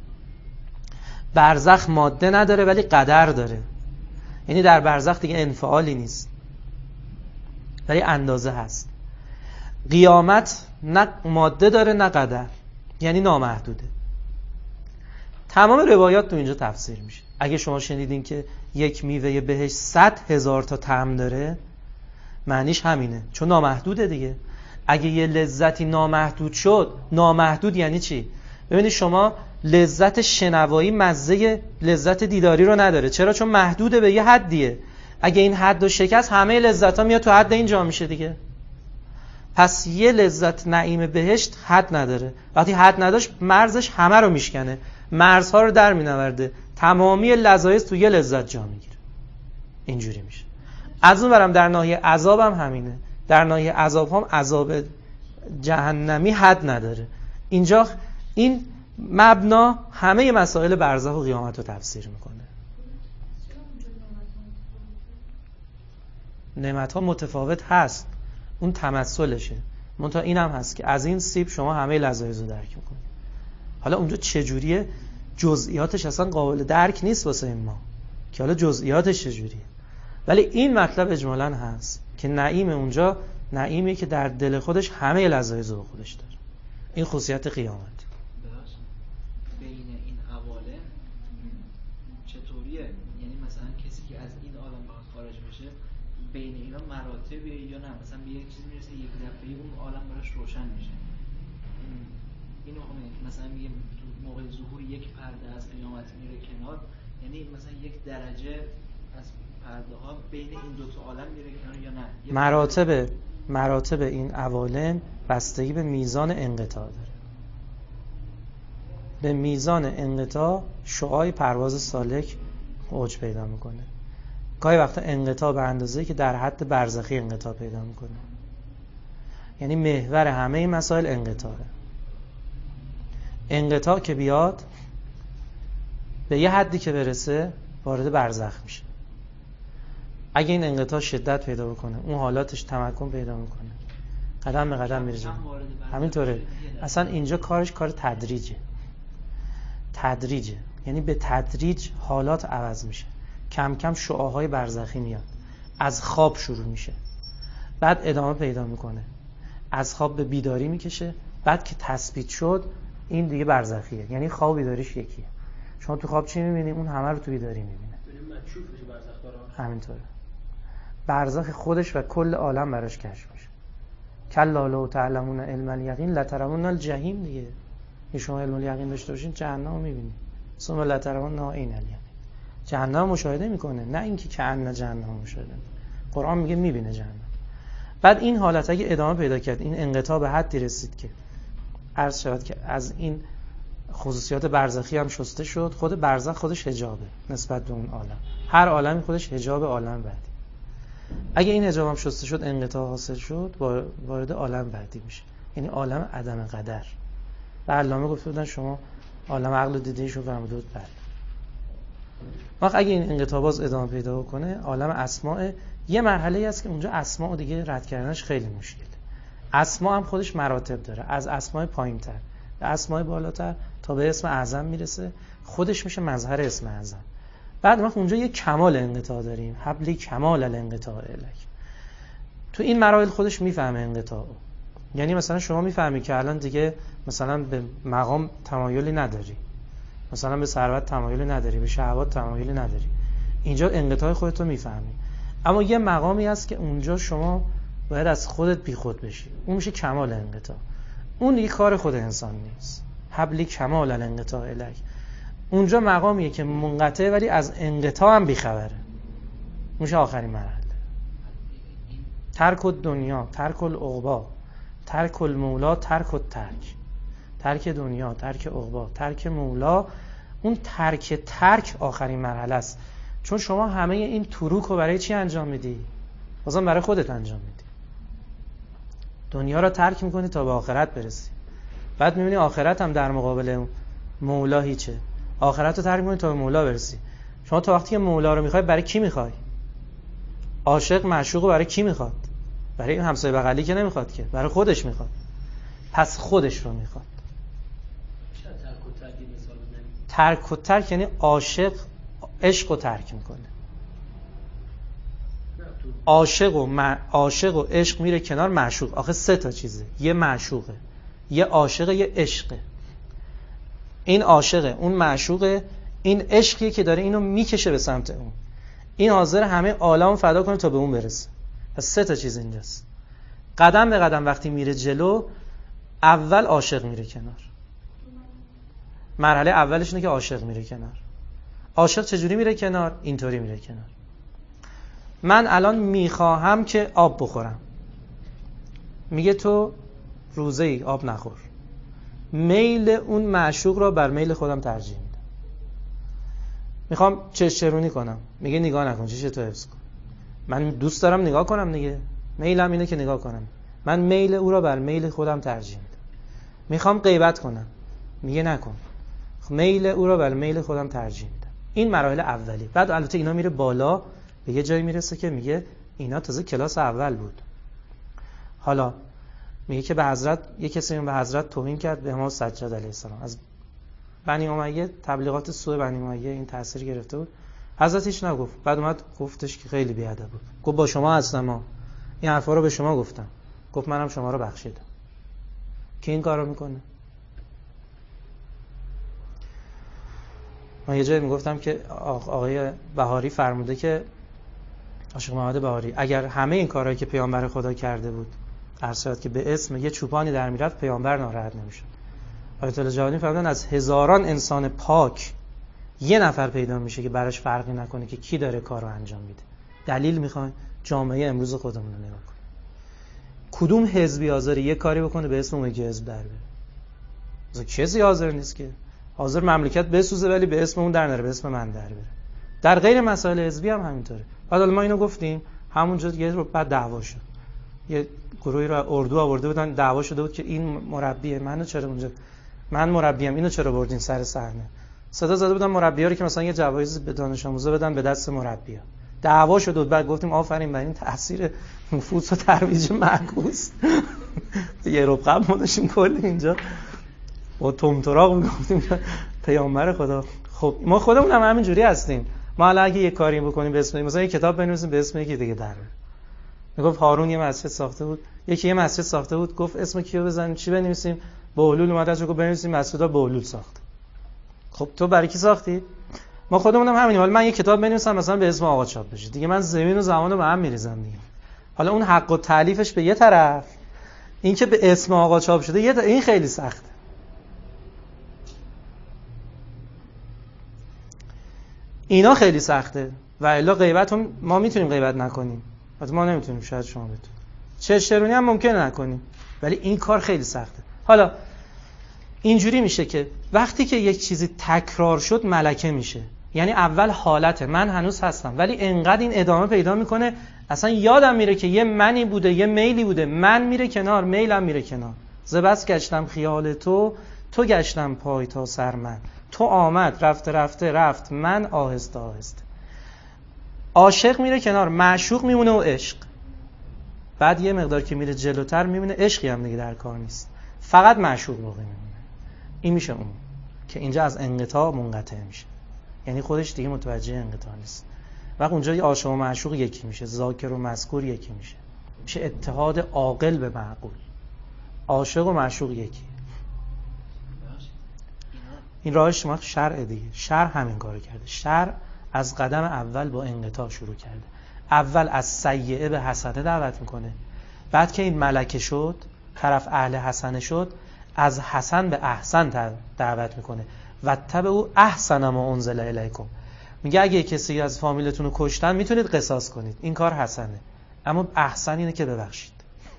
برزخ ماده نداره ولی قدر داره، یعنی در برزخ دیگه انفعالی نیست ولی اندازه هست. قیامت نه ماده داره نه قدر، یعنی نامحدوده. تمام روایات تو اینجا تفسیر میشه. اگه شما شنیدین که یک میوه بهشت صد هزار تا طعم داره، معنیش همینه، چون نامحدوده دیگه. اگه یه لذتی نامحدود شد، نامحدود یعنی چی؟ ببینید شما لذت شنوایی مزه لذت دیداری رو نداره. چرا؟ چون محدوده به یه حدیه. اگه این حد رو شکست، همه لذت ها میاد تو حد اینجا میشه دیگه. پس یه لذت نعیم بهشت حد نداره. وقتی حد نداشت، مرزش همه رو میشکنه، مرزها رو در مینورده، تمامی لذایز تو یه لذت جا میگیره. اینجوری میشه. از اون برم در ناحیه عذاب هم همینه. در ناحیه عذاب هم عذاب جهنمی حد نداره. اینجا این مبنا همه مسائل برزخ و قیامت رو تفسیر میکنه. نعمت ها متفاوت هست، اون تمثلشه. منتها این هم هست که از این سیب شما همه لذایز رو درک میکنید. حالا اونجا چجوریه؟ جزئیاتش اصلا قابل درک نیست واسه ما که حالا جزئیاتش چجوریه، ولی این مطلب اجمالاً هست که نعیم اونجا نعیمیه که در دل خودش همه لذای ذوق خودش داره. این خصوصیت قیامت. بین این عوالم چطوریه؟ یعنی مثلا کسی که از این عالم بخواد خارج بشه بین اینا مراتبیه یا نه؟ مثلا به یک چیزی میرسه یک دفعه اون عالم براش روشن میشه. اینو مثلا میگه تو موقع ظهور یک پرده از قیامت میره کنار، یعنی مثلا یک درجه از پرده ها بین این دو تا عالم میره کنار یا نه؟ مراتب مراتب این عوالم بستگی به میزان انقطاع داره. به میزان انقطاع شعاع پرواز سالک اوج پیدا میکنه. گاهی وقتا انقطاع به اندازه‌ای که در حد برزخی انقطاع پیدا میکنه. یعنی محور همه مسائل انقطاعه. انقطاع که بیاد به یه حدی که برسه وارد برزخ میشه. اگه این انقطاع شدت پیدا بکنه اون حالاتش تمکن پیدا میکنه، قدم به قدم میره جلو. همینطوره. اصلا اینجا کارش کار تدریجه. تدریجه یعنی به تدریج حالات عوض میشه. کم کم شعاعهای برزخی میاد. از خواب شروع میشه، بعد ادامه پیدا میکنه، از خواب به بیداری میکشه، بعد که تثبیت شد این دیگه برزخیه. یعنی خواب و بیداریش یکیه. شما تو خواب چی میبینی اون همه رو تو بیداری میبینه. همینطوره. برزخ خودش و کل عالم براش کشف میشه. کلا لو تعلمون علم الیقین لترون الجحیم دیگه. این شما علم الیقین داشته باشین جهنم رو میبینید. ثم لترون عین الیقین. جهنم مشاهده میکنه، نه اینکه کأن جهنم مشاهده میکنه. قرآن میگه میبینه جهنم. بعد این حالت اگه ادامه پیدا کرد، این انقطاع به حدی رسید که عرض شود که از این خصوصیات برزخی هم شسته شد، خود برزخ خودش حجابه نسبت به اون عالم. هر عالمی خودش حجاب عالم بعدی. اگه این حجاب هم شسته شد، انقطاع حاصل شد، وارد عالم بعدی میشه. یعنی عالم عدم قدر. و علامه گفته بودن شما عالم عقل دیده‌ایشو فرموده بود بله. وقت اگه این انقطاع باز ادامه پیدا کنه، عالم اسماء یه مرحله‌ای هست که اونجا اسماء دیگه رد کردنش خیلی مشکله. اسماء هم خودش مراتب داره، از اسماء پایین‌تر به اسماء بالاتر تا به اسم اعظم میرسه، خودش میشه مظهر اسم اعظم. بعد ما اونجا یه کمال انقطاع داریم، حبلی کمال الانقطاع الک. تو این مراحل خودش میفهمه انقطاع. یعنی مثلا شما میفهمی که الان دیگه مثلا به مقام تمایلی نداری، مثلا به ثروت تمایلی نداری، به شهوات تمایلی نداری. اینجا انقطاع خودت رو میفهمی. اما یه مقامی هست که اونجا شما باید از خودت بیخود بشی. اون میشه کمال انقطاع. اون دیگه کار خود انسان نیست. حبلی کمال الانقطاع الک. اونجا مقامیه که منقطعه ولی از انقطاع هم بیخبره. میشه آخرین مرحله. ترک الدنیا، ترک العقبا، ترک المولا، ترک الترک. ترک دنیا، ترک عقبا، ترک مولا. اون ترک ترک آخرین مرحله است. چون شما همه این تروک رو برای چی انجام میدی؟ بازم برای خودت انجام میدی. دنیا رو ترک میکنی تا به آخرت برسی. بعد میبینی آخرت هم در مقابل مولا هیچه. آخرت رو ترک میکنی تا به مولا برسی. شما تا وقتی که مولا رو میخوای برای کی میخوای؟ عاشق معشوق رو برای کی میخواد؟ برای این همسایه بغلی که نمیخواد که، برای خودش میخواد. پس خودش رو میخواد. ترک و ترک یعنی عاشق عشق رو ترک میکنه. عاشق و م... عاشق و عشق میره کنار، معشوق. آخه سه تا چیزه. یه معشوقه، یه عاشقه، یه عشقه. این عاشقه، اون معشوقه، این عشقیه که داره اینو میکشه به سمت اون. این حاضر همه عالمو فدا کنه تا به اون برسه. پس سه تا چیز اینجاست. قدم به قدم وقتی میره جلو، اول عاشق میره کنار. مرحله اولش اینه که عاشق میره کنار. عاشق چجوری میره کنار؟ اینطوری میره کنار. من الان میخواهم که آب بخورم. میگه تو روزه ای آب نخور. میل اون معشوق را بر میل خودم ترجیح میدم. میخوام چشچرونی کنم. میگه نگاه نکن، چش تو حفظ کن. من دوست دارم نگاه کنم دیگه. میلم اینه که نگاه کنم. من میل او را بر میل خودم ترجیح میدم. میخوام غیبت کنم. میگه نکن. میل او را بر میل خودم ترجیح میدم. این مراحل اولی. بعد البته اینا میره بالا، به یه جایی میرسه که میگه اینا تازه کلاس اول بود. حالا میگه که به حضرت یه کسی به حضرت توهین کرد، به امام سجاد علیه السلام. از بنی امیه، تبلیغات سوء بنی امیه این تاثیر گرفته بود. حضرت هیچ نگفت. بعد اومد گفتش که خیلی بی‌ادب بود. گفت با شما هستم ها. این حرفا رو به شما گفتم، گفت منم شما رو بخشیدم. کی این کارو میکنه؟ من یه جایی میگفتم که آقای بهاری فرموده که عاشق محمد بهاری اگر همه این کارهایی که پیامبر خدا کرده بود ارشاد که به اسم یه چوپانی در میرفت پیامبر ناراحت نمیشد. آیت الله جوانی فرمودن از هزاران انسان پاک یه نفر پیدا میشه که براش فرقی نکنه که کی داره کارو انجام میده. دلیل میخواین؟ جامعه امروز خودمون رو نگاه کن. کدوم حزبی حاضر یه کاری بکنه به اسم اون یکی حزب در بره؟ کسی حاضر نیست که. حاضر مملکت بسوزه ولی به اسم اون در نره، به اسم من در بره. در غیر مسائل حزبی هم همینطوره. بعد ما اینو گفتیم، همونجا یه رو بعد دعوا شد. یه گروهی رو اردو آورده بودن، دعوا شده بود که این مربیه، منو چرا اونجا، من مربیم، اینو چرا بردین سر صحنه؟ صدا زده بودن مربی‌ها رو که مثلا یه جوایز به دانش آموزا بدن به دست مربی‌ها. دعوا شد و بعد گفتیم آفرین بر این تاثیر نفوذ و ترویج معکوس. یه رو قبل ما داشتیم کلی اینجا با تمتراق میگفتیم پیامبر خدا. خب ما خودمون هم همینجوری هستیم. ما الان اگه یه کاری بکنیم به اسم مثلا یه کتاب بنویسیم به اسم یکی دیگه در میگفت هارون یه مسجد ساخته بود، یکی یه مسجد ساخته بود، گفت اسم کیو بزنیم چی بنویسیم؟ بهلول اومد از گفت بنویسیم مسجد بهلول ساخت. خب تو برای کی ساختی؟ ما خودمون هم همینیم. حالا من یه کتاب بنویسم مثلا به اسم آقا چاپ بشه، دیگه من زمین و زمان رو به هم میریزم دیگه. حالا اون حق و تالیفش به یه طرف، این که به اسم آقا چاپ شده یه این خیلی سخته. اینا خیلی سخته و الا غیبت هم ما میتونیم غیبت نکنیم، البته ما نمیتونیم، شاید شما بتونید، چشترونی هم ممکنه نکنیم، ولی این کار خیلی سخته. حالا اینجوری میشه که وقتی که یک چیزی تکرار شد ملکه میشه، یعنی اول حالته من هنوز هستم ولی انقدر این ادامه پیدا میکنه اصلا یادم میره که یه منی بوده، یه میلی بوده، من میره کنار، میلم میره کنار. زبس گشتم خیال تو، تو گشتم پای تا سر من، تو آمد رفته رفته رفت من آهسته آهسته. عاشق میره کنار، معشوق میمونه و عشق. بعد یه مقدار که میره جلوتر میبینه عشقی هم دیگه در کار نیست، فقط معشوق باقی میمونه. این میشه اون که اینجا از انقطاع منقطع میشه، یعنی خودش دیگه متوجه انقطاع نیست. وقت اونجا عاشق و معشوق یکی میشه، ذاکر و مذکور یکی میشه، میشه اتحاد عاقل به معقول. عاشق و معشوق یکی. این راهش شما شرع دیگه. شرع همین کارو کرده. شرع از قدم اول با انقطاع شروع کرده. اول از سیئه به حسنه دعوت میکنه، بعد که این ملکه شد، طرف اهل حسنه شد، از حسن به احسن دعوت میکنه. و تبع او احسن ما انزل الیکم. میگه اگه کسی از فامیلتون رو کشتن میتونید قصاص کنید، این کار حسنه، اما احسن اینه که ببخشید.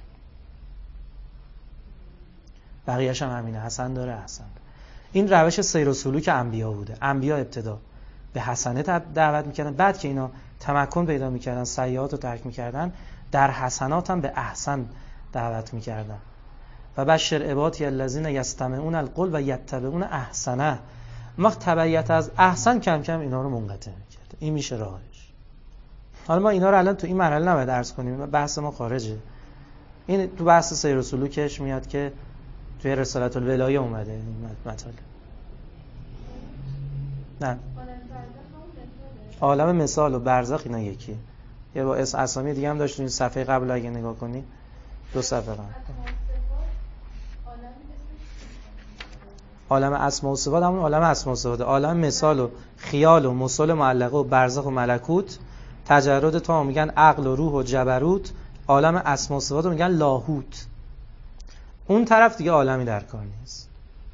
بقیه‌اش هم همینه، حسن داره احسن. این روش سیر و سلوک انبیا بوده. انبیا ابتدا به حسنه دعوت میکردن، بعد که اینا تمکن پیدا میکردن، سیئات رو ترک میکردن، در حسنات هم به احسن دعوت میکردن. و بشر عبادی الذین یستمعون القول و یتبعون احسنه. وقت تبعیت از احسن کم کم اینا رو منقطع میکرد. این میشه راهش. حالا ما اینا رو الان تو این مرحله نباید عرض کنیم، بحث ما خارجه. این تو بحث سیر و سلوکش میاد که توی رسالت الولایه اومده این مطالب. نه عالم مثال و برزخ اینا یکی. یه با اسامی دیگه هم داشت این صفحه قبل اگه نگاه کنی، دو صفحه قبل. عالم اسماء و صفات همون عالم اسماء و صفات، عالم مثال و خیال و مثال معلقه و برزخ و ملکوت، تجرد تا میگن عقل و روح و جبروت، عالم اسماء و صفات رو میگن لاهوت. اون طرف دیگه عالمی در کار نیست.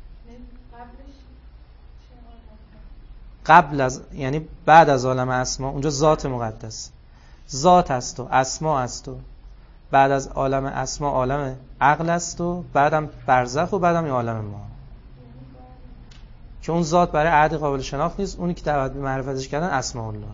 قبل از یعنی بعد از عالم اسما اونجا ذات مقدس، ذات است و اسما است و بعد از عالم اسما عالم عقل است و بعدم برزخ و بعدم این عالم ما، که اون ذات برای عهد قابل شناخت نیست. اونی که دعوت به معرفتش کردن اسماء الله.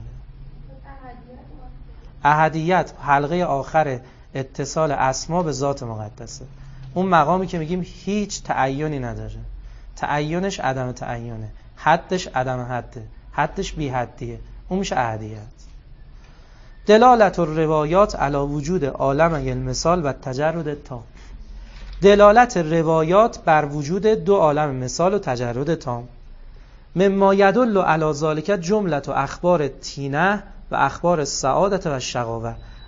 احدیت حلقه آخر اتصال اسما به ذات مقدسه. اون مقامی که میگیم هیچ تعیینی نداره، تعیینش عدم تعیینه، حدش عدم حده، حدش بی حدیه، اون میشه احدیت. دلالت الروایات علی وجود عالم المثال و تجرد تام. دلالت روایات بر وجود دو عالم مثال و تجرد تام. مما یدل علی ذلک جملت و اخبار تینه و اخبار سعادت و شقاوه.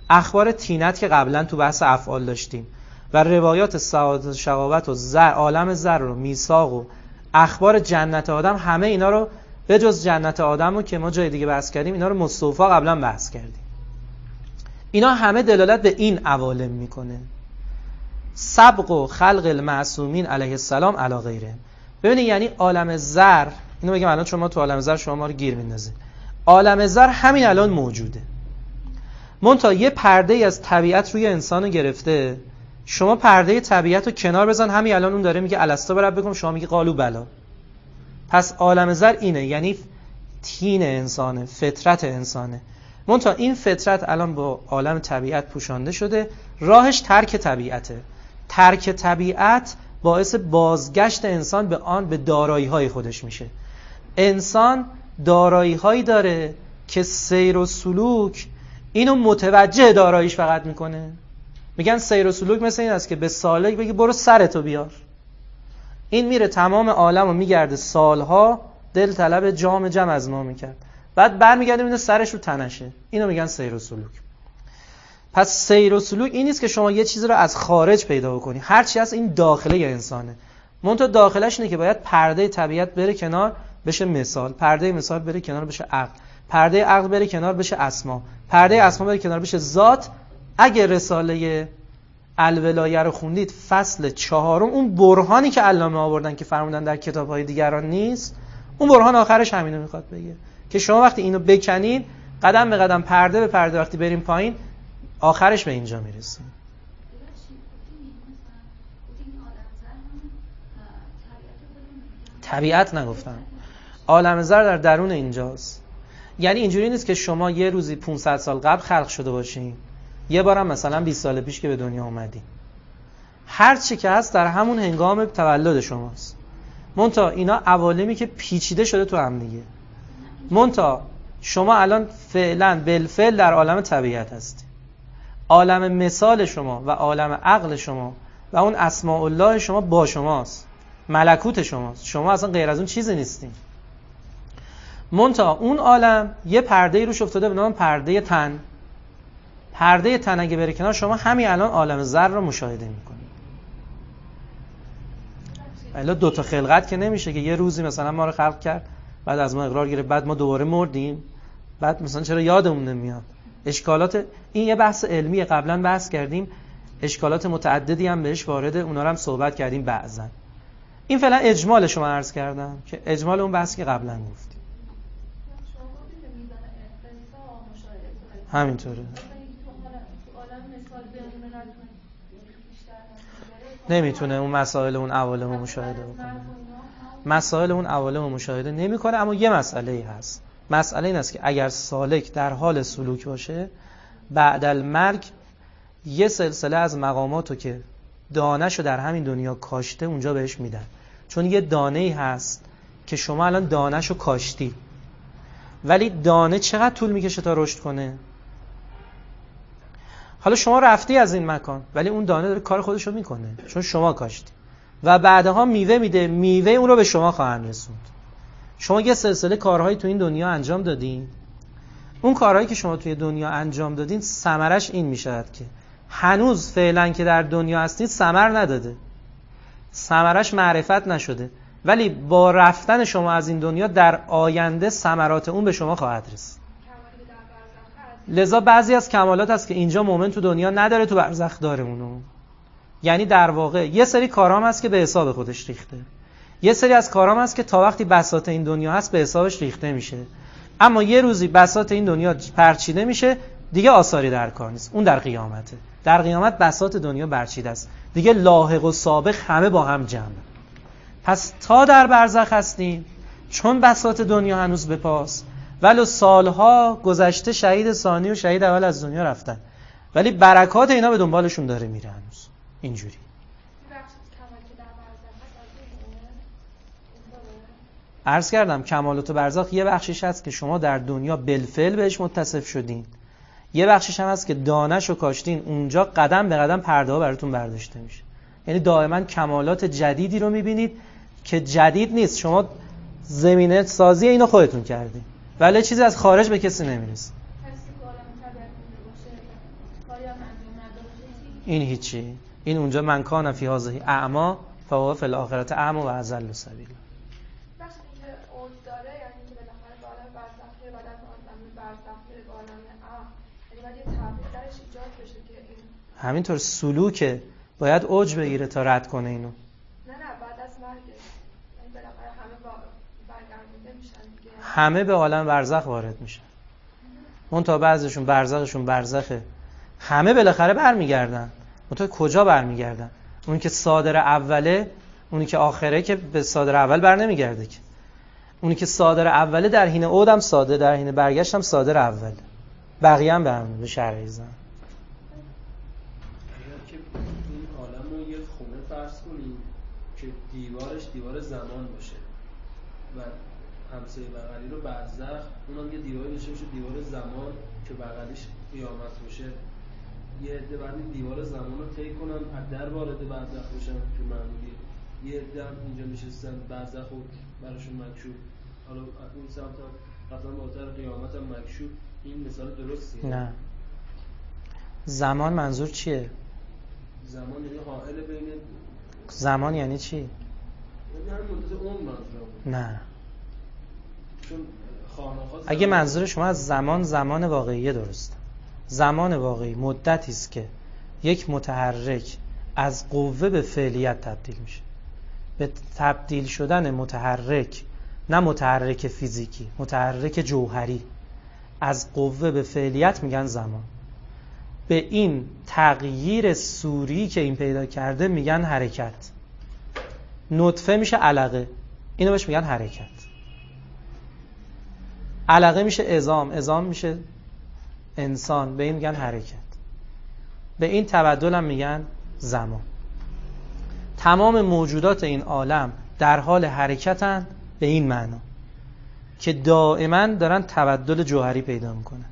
اخبار طینت که قبلا تو بحث افعال داشتیم و روایات سعادت و شقاوت و زر، عالم زر و میثاق و اخبار جنت آدم، همه اینا رو به جز جنت آدم رو که ما جای دیگه بحث کردیم، اینا رو مستوفا قبلا بحث کردیم. اینا همه دلالت به این عوالم میکنه. سبق و خلق المعصومین علیه السلام علی غیره. ببینید یعنی عالم زر، اینو بگم الان چون ما تو عالم زر شما ما رو گیر میندازید. عالم زر همین الان موجوده. منتها یه پرده ای از طبیعت روی انسانو گرفته. شما پرده طبیعت رو کنار بزن، همین الان اون داره میگه الستا بربکم، شما میگی قالو بلا. پس عالم زر اینه، یعنی تین انسانه، فطرت انسانه. منتها این فطرت الان با عالم طبیعت پوشانده شده، راهش ترک طبیعته. ترک طبیعت باعث بازگشت انسان به آن به دارایی‌های خودش میشه. انسان دارایی‌هایی داره که سیر و سلوک اینو متوجه داراییش فقط میکنه. میگن سیر و سلوک مثل این است که به سالک بگی برو سرتو بیار. این میره تمام عالم رو میگرده سالها، دل طلب جام جم از ما میکرد، بعد برمیگرده میبینه سرش رو تنشه. اینو میگن سیر و سلوک. پس سیر و سلوک این نیست که شما یه چیزی رو از خارج پیدا کنی، هر چی هست این داخله انسانه. منتها داخلش اینه که باید پرده طبیعت بره کنار بشه مثال، پرده مثال بره کنار بشه عقل، پرده عقل بره کنار بشه اسما، پرده اسما بره کنار بشه ذات. اگه رساله الولایه رو خوندید فصل چهارم، اون برهانی که علامه آوردن که فرمودن در کتاب‌های دیگران نیست، اون برهان آخرش همینو میخواد بگه که شما وقتی اینو بکنین قدم به قدم، پرده به پرده، وقتی بریم پایین آخرش به اینجا میرسیم. طبیعت نگفتم، عالم زر در درون اینجاست. یعنی اینجوری نیست که شما یه روزی پانصد سال قبل خلق شده باشین، یه بارم مثلا بیست سال پیش که به دنیا اومدین. هر چی که هست در همون هنگام تولد شماست. منتها اینا عوالمی که پیچیده شده تو هم دیگه. منتها شما الان فعلا بالفعل در عالم طبیعت هستی. عالم مثال شما و عالم عقل شما و اون اسماء الله شما با شماست، ملکوت شماست. شما اصلا غیر از اون چیزی نیستین. منتها اون عالم یه پرده‌ای روش افتاده به نام پرده تن. پرده تن اگه بره کنار، شما همین الان عالم زر رو مشاهده میکنید. الا دو تا خلقت که نمیشه که یه روزی مثلا ما رو خلق کرد، بعد از ما اقرار گرفت، بعد ما دوباره مردیم، بعد مثلا چرا یادمون نمیاد. اشکالات این یه بحث علمیه، قبلا بحث کردیم، اشکالات متعددی هم بهش وارده، اونا رو هم صحبت کردیم بعضا. این فعلا اجمال شما عرض کردم که اجمال اون بحثی که قبلا گفتیم. همینطوره. نمیتونه اون مسائل اون عوالم رو مشاهده بکنه. مسائل اون عوالم رو مشاهده نمیکنه. اما یه مسئله ای هست. مسئله این است که اگر سالک در حال سلوک باشه، بعد المرگ یه سلسله از مقاماتو که دانه‌شو در همین دنیا کاشته اونجا بهش میدن. چون یه دانه‌ای هست که شما الان دانه‌شو کاشتی، ولی دانه چقدر طول میکشه تا رشد کنه؟ حالا شما رفتی از این مکان، ولی اون دانه داره کار خودشو میکنه چون شما کاشتی و بعدها میوه میده، میوه اون رو به شما خواهند رسوند. شما یه سلسله کارهایی تو این دنیا انجام دادین، اون کارهایی که شما توی دنیا انجام دادین ثمرش این میشود که هنوز فعلا که در دنیا هستید ثمر نداده، ثمرش معرفت نشده، ولی با رفتن شما از این دنیا در آینده ثمرات اون به شما خواهد رسید. لذا بعضی از کمالات هست که اینجا مومن تو دنیا نداره، تو برزخ داره اونو. یعنی در واقع یه سری کارام هست که به حساب خودش ریخته، یه سری از کارام هست که تا وقتی بساط این دنیا هست به حسابش ریخته میشه، اما یه روزی بساط این دنیا پرچیده میشه، دیگه آثاری در کار نیست. اون در قیامته. در قیامت بساط دنیا برچیده است، دیگه لاحق و سابق همه با هم جمع. پس تا در برزخ هستیم، چون بساط دنیا هنوز به پاست، ولو سالها گذشته شهید ثانی و شهید اول از دنیا رفتن، ولی برکات اینا به دنبالشون داره میره هنوز. اینجوری عرض کردم کمالات برزخ یه بخشش هست که شما در دنیا بالفعل بهش متصف شدین، یه بخشش هم هست که دانه‌شو کاشتین، اونجا قدم به قدم پرده ها براتون برداشته میشه. یعنی دائما کمالات جدیدی رو میبینید که جدید نیست، شما زمینه سازی اینو خودتون کردین، ولی چیزی از خارج به کسی نمیرسه. این هیچی. این اونجا من کان فی هذه اعما فهو فی الاخرة اعما و اضل سبیلا. بخش اینکه اوج داره یعنی که بالاخره به عالم برزخ میره، بعد از عالم برزخ میره به عالم اه، یعنی باید یه تغییر درش ایجاد بشه که این همینطور سلوکه باید اوج بگیره تا رد کنه اینو. نه نه بعد از مرگش یعنی بالاخره همه با برگردونده میشن دیگه. همه به عالم برزخ وارد میشن. اون تا بعضیشون برزخشون برزخه. همه بالاخره برمیگردن. اون کجا برمیگردن؟ اون که صادر اوله، اونی که آخره که به صادر اول بر نمیگرده که. اونی که صادر اوله در حین عودم صادر، در حین برگشتم صادر اول. بقیه هم به همون به شرعی زن. اگر که این عالم رو یه خونه فرض کنیم که دیوارش دیوار زمان باشه و همسایه بغلی رو برزخ، اونم یه دیواری داشته باشه دیوار زمان که بغلیش قیامت باشه، یه عده بعد این دیوار زمان رو طی کنن از در وارد برزخ بشن که معمولیه، یه عده هم اینجا نشستن برزخ رو براشون مکشوف، حالا اون سمت هم قطعا بالاتر قیامت هم مکشوف. این مثال درستیه؟ نه. زمان منظور چیه؟ زمان یعنی حائل بین، زمان یعنی چی؟ یعنی همین مدت عمر منظورم. نه. چون خانه‌ها اگه منظور شما از زمان زمان واقعیه درست. زمان واقعی مدتی است که یک متحرک از قوه به فعلیت تبدیل میشه. به تبدیل شدن متحرک، نه متحرک فیزیکی، متحرک جوهری، از قوه به فعلیت میگن زمان. به این تغییر صوری که این پیدا کرده میگن حرکت. نطفه میشه علقه، اینو بهش میگن حرکت. علقه میشه عظام، عظام میشه انسان، به این میگن حرکت. به این تبدل هم میگن زمان. تمام موجودات این عالم در حال حرکتن به این معنا که دائما دارن تبدل جوهری پیدا میکنن.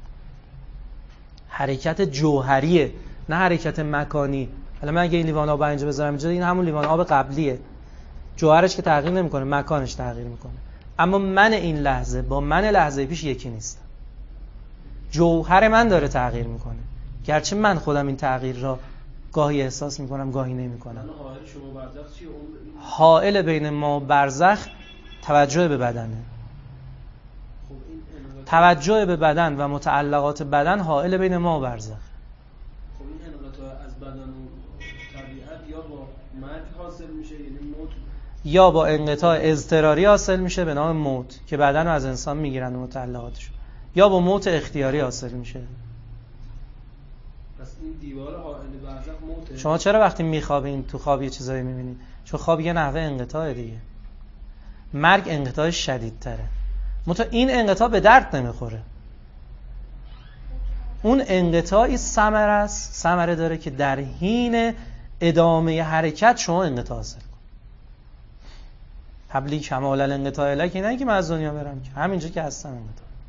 حرکت جوهریه، نه حرکت مکانی. حالا من اگه این لیوان آب اینجا بذارم اینجا، این همون لیوان آب قبلیه، جوهرش که تغییر نمیکنه، مکانش تغییر میکنه. اما من این لحظه با من لحظه پیش یکی نیستم. جوهر من داره تغییر میکنه، گرچه من خودم این تغییر را گاهی احساس میکنم گاهی نمیکنم. حائل شما برزخ چیه؟ حائل بین ما و برزخ توجه به بدنه. توجه به بدن و متعلقات بدن حائل بین ما و برزخ. خب این انقطاع از بدن و طبیعت یا با مرگ حاصل میشه، یعنی موت، یا با انقطاع اضطراری حاصل میشه به نام موت که بدن رو از انسان میگیرن و متعلقاتش، یا با موت اختیاری حاصل میشه. پس این دیوار حائل برزخ موته. شما چرا وقتی میخوابین تو خواب یه چیزایی میبینید؟ چون خواب یه نحوه انقطاع دیگه. مرگ انقطاع شدیدتره. منتها این انقطاع به درد نمیخوره. اون انقطاعی ثمره است، ثمره داره که در حین ادامه حرکت شما انقطاع حاصل کن. حبلی کمال الانقطاع الک، نه که من از دنیا برم، که همینجا که هستم انقطاع.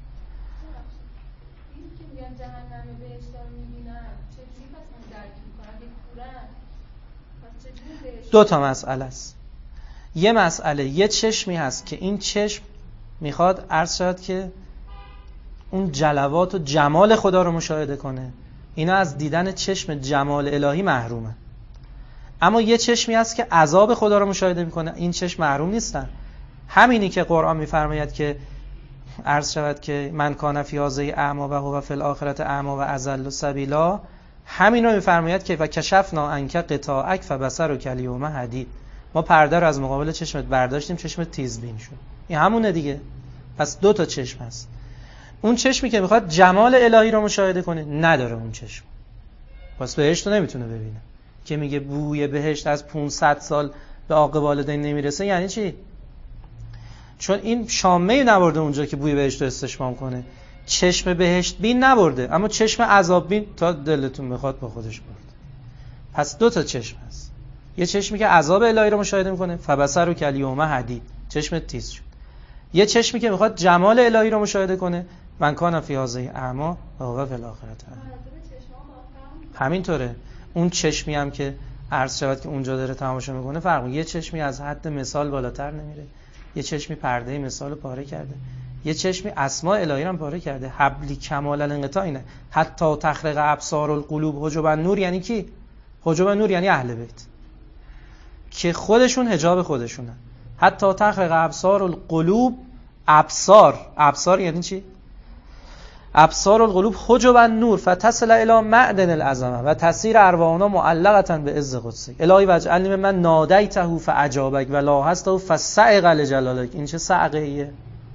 این که میگن جهنم بهشت رو میبینن چجوری پس من درک میکنم؟ یک کورن پس چجوری بهشت؟ دو تا مسئله است. یه مسئله یه چشمی هست که این چشم میخواد عرض شد که اون جلوات و جمال خدا رو مشاهده کنه، اینا از دیدن چشم جمال الهی محرومه. اما یه چشمی هست که عذاب خدا رو مشاهده میکنه، این چشم محروم نیستن. همینی که قرآن میفرماید که عرض شود که من کان فی هذه اعما و هو فی الاخرة اعما و اضل سبیلا، همین رو میفرماید که و کشفنا عنک غطاءک فبصرک الیوم حدید، ما پرده رو از مقابل چشمت برداشتیم، چشمت تیزبین شد. این همونه دیگه. پس دو تا چشم هست. اون چشمی که میخواد جمال الهی رو مشاهده کنه نداره اون چشم، پس بهشت رو نمیتونه ببینه. که میگه بوی بهشت از پانصد سال به عاقب والدین نمیرسه، یعنی چی؟ چون این شامه نبرده اونجا که بوی بهشت رو استشمام کنه. چشم بهشت بین نبرده، اما چشم عذاب بین تا دلتون بخواد با خودش برد. پس دو تا چشم هست. یه چشمی که عذاب الهی رو مشاهده میکنه، فبصرک الیوم حدید، چشمت تیز شد. یه چشمی که میخواد جمال الهی رو مشاهده کنه، من کان فی هذه اعما و هو فی الاخرة اعما. همینطوره. اون چشمی هم که عرض شود که اونجا داره تماشا میکنه فرق. یه چشمی از حد مثال بالاتر نمیره، یه چشمی پرده مثال پاره کرده، یه چشمی اسماء الهی رو پاره کرده. حبلی کمال الانقطاع اینه، حتی تخرق ابصار القلوب حجب النور. یعنی کی؟ حجب نور یعنی اهل بیت که خودشون حجاب خودشونن. حتی تخرق ابصار القلوب، ابصار ابصار یعنی چی؟ ابصار القلوب حجب النور فتصل الی معدن العظمه و تسیر ارواحنا معلقه به عز قدسک. الهی واجعلنی من نادیته فاجابک و لا هسته فصعق لجلالک. این چه صعقه‌ایه؟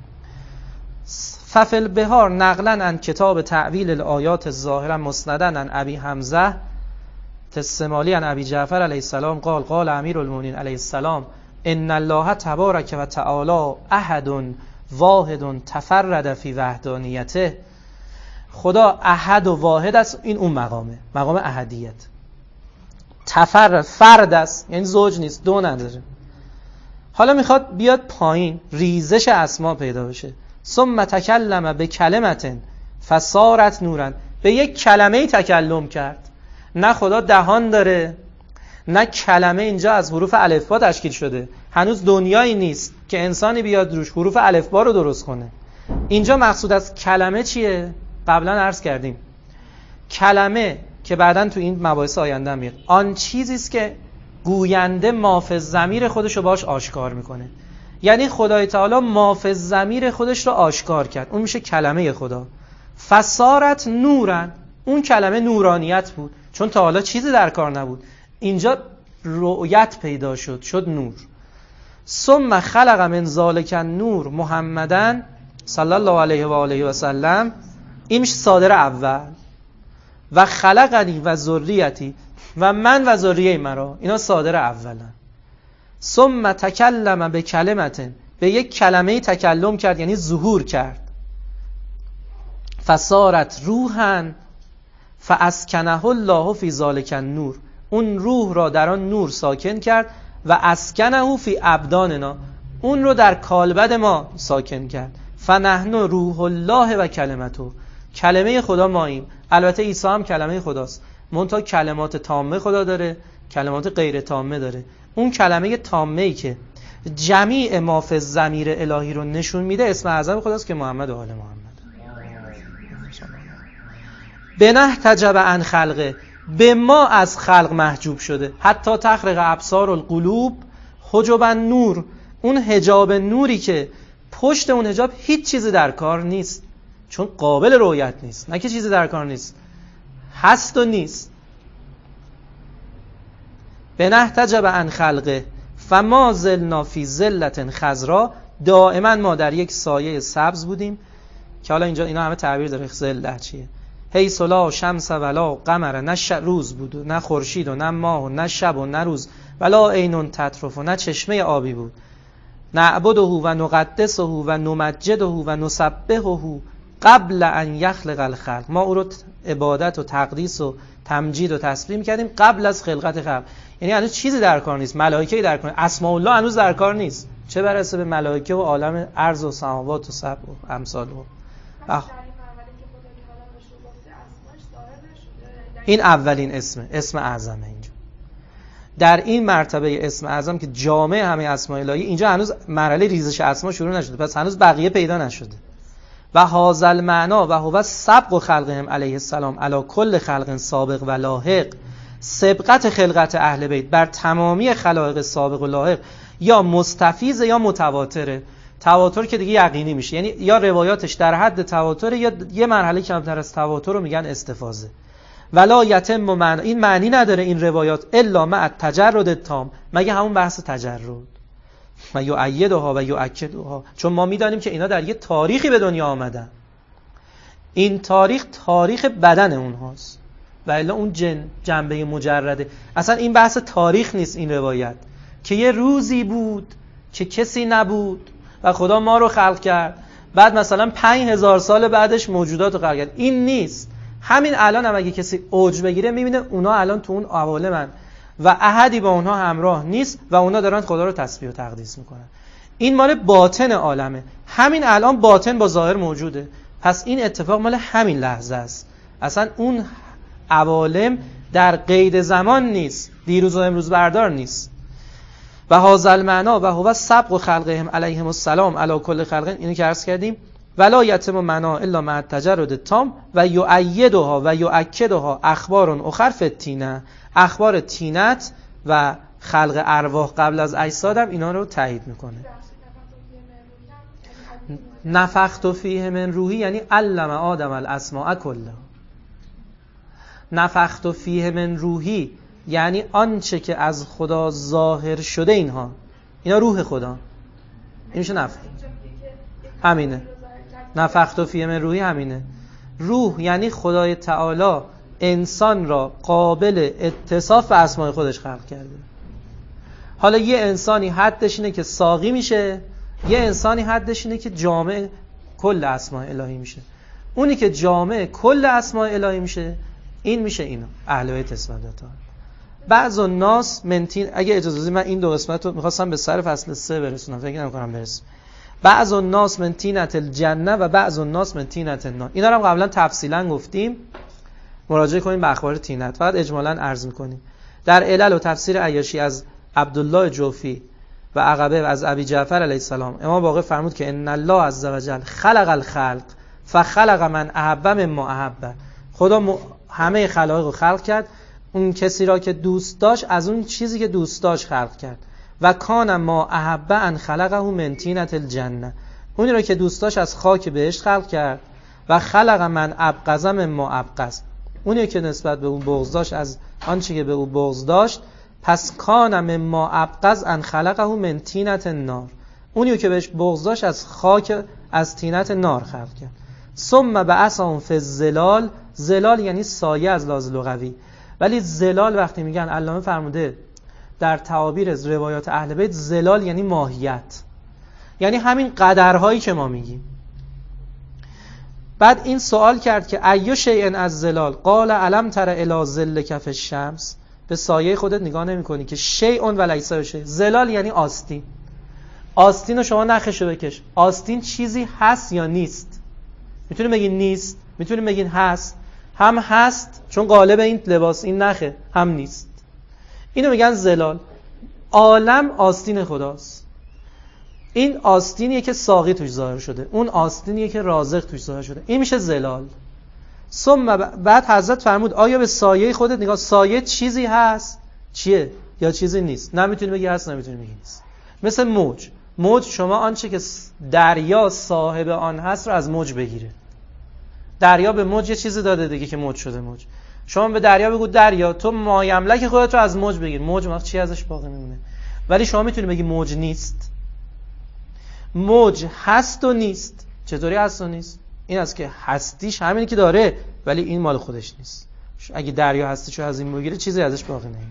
ففل بهار نقلا عن کتاب تعویل الآیات الظاهره مسندا عن ابی حمزه تسمالی عن ابی جعفر علیه السلام قال قال امیر المؤمنین علیه السلام ان الله تبارک و تعالی احد واحد تفرد فی وحدانیته. خدا احد و واحد است، این اون مقامه، مقام احدیت. تفرد فرد است، یعنی زوج نیست، دو نداره. حالا میخواد بیاد پایین ریزش اسما پیدا بشه. ثم تکلم به کلمتن فصارت نورن. به یک کلمه تکلم کرد. نه خدا دهان داره، نه کلمه اینجا از حروف الفبا تشکیل شده. هنوز دنیایی نیست که انسانی بیاد روش حروف الفبا رو درست کنه. اینجا مقصود از کلمه چیه؟ قبلا عرض کردیم کلمه که بعداً تو این مباحث آینده میاد آن چیزی است که گوینده مافز ضمیر خودش رو باش آشکار میکنه. یعنی خدای تعالی مافز ضمیر خودش رو آشکار کرد، اون میشه کلمه خدا. فصارت نورن، اون کلمه نورانیت بود، چون تا حالا چیزی در کار نبود. اینجا رؤیت پیدا شد، شد نور. ثم خلق من ذالک النور محمدن صلی الله علیه و آله و سلم. این میشه صادر اول. و خلقنی و ذریتی، و من و ذریه مرا، اینا صادر اولن. ثم تکلم به کلمتن، به یک کلمه تکلم کرد، یعنی ظهور کرد. فصارت روحن فاسکنه الله فی ذالک النور، اون روح را در آن نور ساکن کرد. و اسکنه فی ابداننا، اون رو در کالبد ما ساکن کرد. فنحن روح الله و کلمته، کلمه خدا ماییم. البته عیسی هم کلمه خداست، منتها کلمات تامه خدا داره، کلمات غیر تامه داره. اون کلمه تامه‌ای که جمیع ما فی الضمیر الهی رو نشون میده اسم اعظم خداست که محمد و آل محمد. بنه تجب عن خلقه، به ما از خلق محجوب شده. حتی تخرق ابصار القلوب حجب النور، اون حجاب نوری که پشت اون حجاب هیچ چیزی در کار نیست، چون قابل رؤیت نیست. نه که چیزی در کار نیست، هست و نیست. بنه تجب عن خلقه فما زلنا فی ذلة خضراء، دائما ما در یک سایه سبز بودیم. که حالا اینجا اینا همه تعبیر داره ذله چیه. حیث لا شمس ولا قمر، نه روز بود و نه خورشید و نه ماه و نه شب و نه روز. ولا عین تطرف، و نه چشمه آبی بود. نعبده و نقدسه و نمجده و نسبحه قبل ان یخلق الخلق، ما او رو عبادت و تقدیس و تمجید و تسبیح کردیم قبل از خلقت خلق. یعنی هنوز چیزی در کار نیست، ملائکه‌ای در کار، اسماء الله هنوز در کار نیست، چه برسه به ملائکه و عالم ارض و سماوات و سبع و امثال. و این اولین اسمه، اسم اعظمه. اینجا در این مرتبه اسم اعظم که جامع همه اسماء الهی، اینجا هنوز مرحله ریزش اسما شروع نشده، پس هنوز بقیه پیدا نشده. و هازل معنا و هو سبق خلقهم علیه السلام علی کل خلق سابق و لاحق، سبقت خلقت اهل بیت بر تمامی خلایق سابق و لاحق یا مستفیض یا متواتره. تواتر که دیگه یقینی میشه، یعنی یا روایاتش در حد تواتر یا یه مرحله کمتر از تواتر رو میگن استفاضه. ولا یتم معنی، این معنی نداره این روایات الا مع التجرد تام، مگه همون بحث تجرد و یؤیدها و یؤکدها، چون ما میدانیم که اینا در یه تاریخی به دنیا آمدن. این تاریخ تاریخ بدن اونهاست و الا اون جن جنبه مجرده. اصلا این بحث تاریخ نیست این روایت، که یه روزی بود که کسی نبود و خدا ما رو خلق کرد، بعد مثلا پنج هزار سال بعدش موجودات رو خلق کرد. این نیست. همین الان هم اگه کسی اوج بگیره میبینه اونا الان تو اون عوالمن و احدی با اونها همراه نیست و اونا دارن خدا رو تسبیح و تقدیس میکنن. این مال باطن عالمه، همین الان باطن با ظاهر موجوده. پس این اتفاق مال همین لحظه است. اصلا اون عوالم در قید زمان نیست، دیروز و امروز بردار نیست. و هازل معنا و هو سبق خلقهم علیهم السلام علی کل خلق، اینو که عرض کردیم ولا یتم منا الا مع التجرد تام و یؤیدها و یؤکدها اخبار اخر فی التینه. اخبار تینت و خلق ارواح قبل از اجساد هم اینا رو تایید میکنه. نفخت فیه من روحی یعنی علم آدم الاسماء کلها. نفخت فیه من روحی یعنی آنچه که از خدا ظاهر شده، اینها اینا روح خدا. این میشه نفخت. همینه. نفخت فیه من روحی همینه. روح یعنی خدای تعالی انسان را قابل اتصاف به اسماء خودش خلق کرده. حالا یه انسانی حدش اینه که ساقی میشه، یه انسانی حدش اینه که جامع کل اسماء الهی میشه. اونی که جامع کل اسماء الهی میشه این میشه اینا اهل بیت اسم الله. بعض الناس منتین، اگه اجازه بدید من این دو قسمت رو می‌خواستم به سر فصل سه برسونم، فکر نمی‌کنم برسیم. بعض الناس من طینة الجنه و بعض الناس من طینة النار. اینا رو هم قبلا تفصیلا گفتیم، مراجعه کنیم به اخبار طینت. فقط اجمالاً عرض می‌کنیم در علل و تفسیر عیاشی از عبدالله جوفی و عقبه از ابی جعفر علیه السلام، امام باقر فرمود که ان الله عز وجل خلق الخلق فخلق من احب مما احب. خدا م... همه خلایق رو خلق کرد، اون کسی را که دوست داشت از اون چیزی که دوست داشت خلق کرد. و کان ما احب ان خلقه من طینة الجنه. اونی را که دوست داشت از خاک بهشت خلق کرد. و خلق من ابغض مما ابغض. اونی که نسبت به اون بغض داشت از آنچه که به او بغض داشت. پس کان مما ابغض ان خلقه من طینة النار. اونی که بهش بغض داشت از خاک از طینت نار خلق کرد. ثم بعثهم فی الظلال. ظلال یعنی سایه از لحاظ لغوی، ولی ظلال وقتی میگن علامه فرموده در تعابیر از روایات اهل بیت، ظلال یعنی ماهیت، یعنی همین قدرهایی که ما میگیم. بعد این سوال کرد که ایو شیء از ظلال قال الم تر الی ظل کف الشمس. به سایه خودت نگاه نمی‌کنی که شیء و لیس شیء. ظلال یعنی آستین. آستین رو شما نخشو بکش. آستین چیزی هست یا نیست؟ میتونیم بگین نیست، میتونیم بگین هست. هم هست چون قالب این لباس این نخه، هم نیست. اینو میگن ظلال. عالم آستین خداست. این آستینیه که ساقی توش ظاهر شده، اون آستینیه که رازق توش ظاهر شده. این میشه ظلال. ثم بعد حضرت فرمود آیا به سایه خودت نگاه، سایه چیزی هست چیه یا چیزی نیست؟ نمیتونی بگی هست، نمیتونی بگی نیست. مثل موج. موج شما آنچه که دریا صاحب آن هست رو از موج بگیره. دریا به موج یه چیزی داده دیگه که موج شده موج. شما به دریا بگو دریا تو مایملک خودت رو از موج بگیر، موج وقت چی ازش باقی میمونه؟ ولی شما میتونی بگی موج نیست. موج هست و نیست. چطوری هست و نیست؟ این است که هستیش همینی که داره ولی این مال خودش نیست. اگه دریا هستیشو از این بگیره چیزی ازش باقی نمیمونه.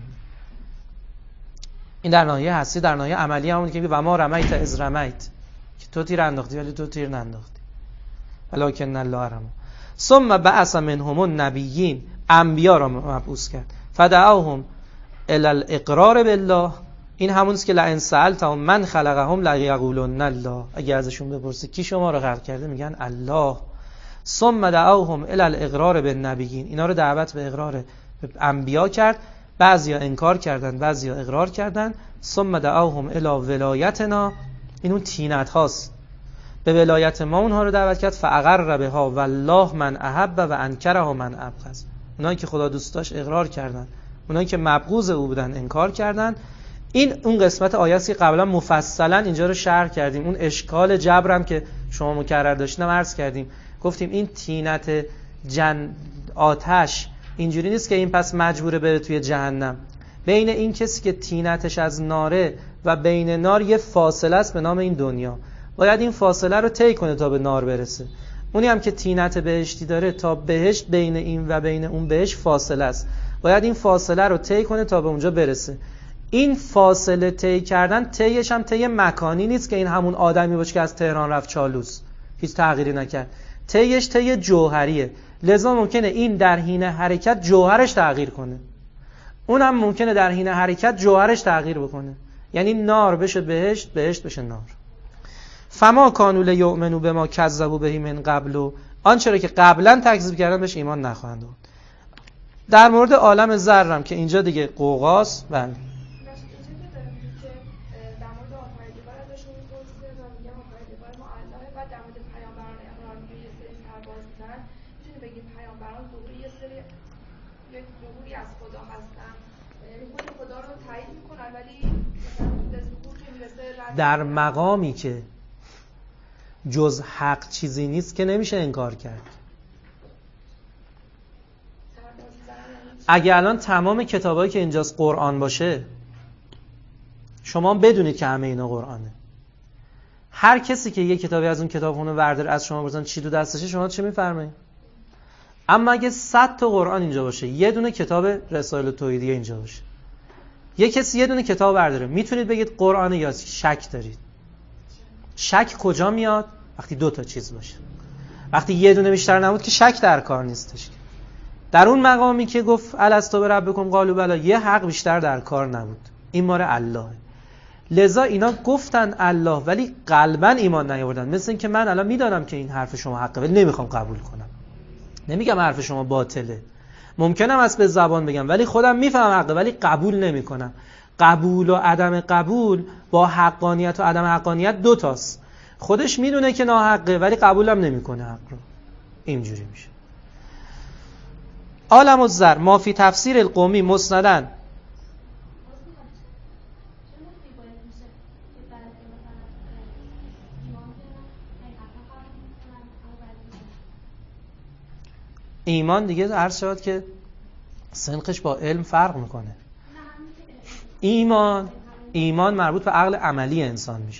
این در ناحیه هستی. در ناحیه عملی همون که و ما رمیت از رمیت، که تو تیر انداختی ولی تو تیر ننداختی، ولکن الله رمی. ثم بعث منهم النبیین. انبیا را مبعوث کرد. فدعوهم الی الاقرار بالله. این همونست که لئن سألتهم من خلقهم لیقولن الله. اگه ازشون بپرسی کی شما رو خلق کرده میگن الله. ثم دعوهم الی الاقرار بالنبیین. اینا رو دعوت به اقرار انبیا کرد. بعضیا انکار کردن، بعضیا اقرار کردن. ثم دعوهم الی ولایتنا. این اون طینت هاست. به ولایت ما اونها رو دعوت کرد. فاقر بها والله من احب و انکره من ابغض. اونایی که خدا دوست داشت اقرار کردن، اونایی که مبغوض او بودن انکار کردن. این اون قسمت آیاتی که قبلا مفصلا اینجا رو شرح کردیم. اون اشکال جبرم که شما مکرر داشتیم عرض کردیم. گفتیم این طینت جن آتش اینجوری نیست که این پس مجبوره بره توی جهنم. بین این کسی که طینتش از ناره و بین نار یه فاصله است به نام این دنیا. باید این فاصله رو طی کنه تا به نار برسه. اونی هم که طینت بهشتی داره تا بهشت بین این و بین اون بهشت فاصله است. باید این فاصله رو طی کنه تا به اونجا برسه. این فاصله طی کردن طیش هم طی مکانی نیست که این همون آدمی باشه که از تهران رفت چالوس هیچ تغییری نکرد. طیش طی جوهریه. لذا ممکنه این در حین حرکت جوهرش تغییر کنه، اونم ممکنه در حین حرکت جوهرش تغییر بکنه. یعنی نار بشه بهشت، بهشت بشه نار. فما کانوا لیؤمنوا بما کذبوا به من قبل. آنچه را که قبلا تکذیب کردن بهش ایمان نخواهند آورد. در مورد عالم ذرم که اینجا دیگه قوقاست. بله پیامبران ظهور یه سری یک ظهوری از خدا هستن، یعنی خود خدا رو تایید میکنن ولی مثلا به ظهور که میرسه در مقامی که جز حق چیزی نیست که نمیشه انکار کرد. اگه الان تمام کتابایی که اینجاست قرآن باشه، شما بدونید که همه اینا قرآنه. هر کسی که یه کتابی از اون کتابخونه ورداره از شما بپرسن چی تو دستشه، شما چه میفرمایید؟ اما اگه صد تا قرآن اینجا باشه، یه دونه کتاب رسائل توحیدیه اینجا باشه، یه کسی یه دونه کتاب برداره، میتونید بگید قرآنه یا شک دارید؟ شک کجا میاد؟ وقتی دو تا چیز باشه. وقتی یه دونه بیشتر نبود که شک در کار نیستش. در اون مقامی که گفت الستو بربکم قالوا بلی، یه حق بیشتر در کار نبود، این مال الله. لذا اینا گفتن الله ولی قلبا ایمان نیاوردن. مثل این که من الان میدانم که این حرف شما حقه ولی نمیخوام قبول کنم. نمیگم حرف شما باطله، ممکنم از به زبان بگم ولی خودم میفهمم حقه ولی قبول نمیکنم. قبول و عدم قبول با حقانیت و عدم حقانیت دو تاست. خودش میدونه که ناحقه ولی قبولم نمیکنه حق رو. اینجوری میشه. عالم الذر ما فی تفسیر القومی مسندن. ایمان دیگه عرض شد که سنخش با علم فرق میکنه. ایمان ایمان مربوط به عقل عملی انسان میشه،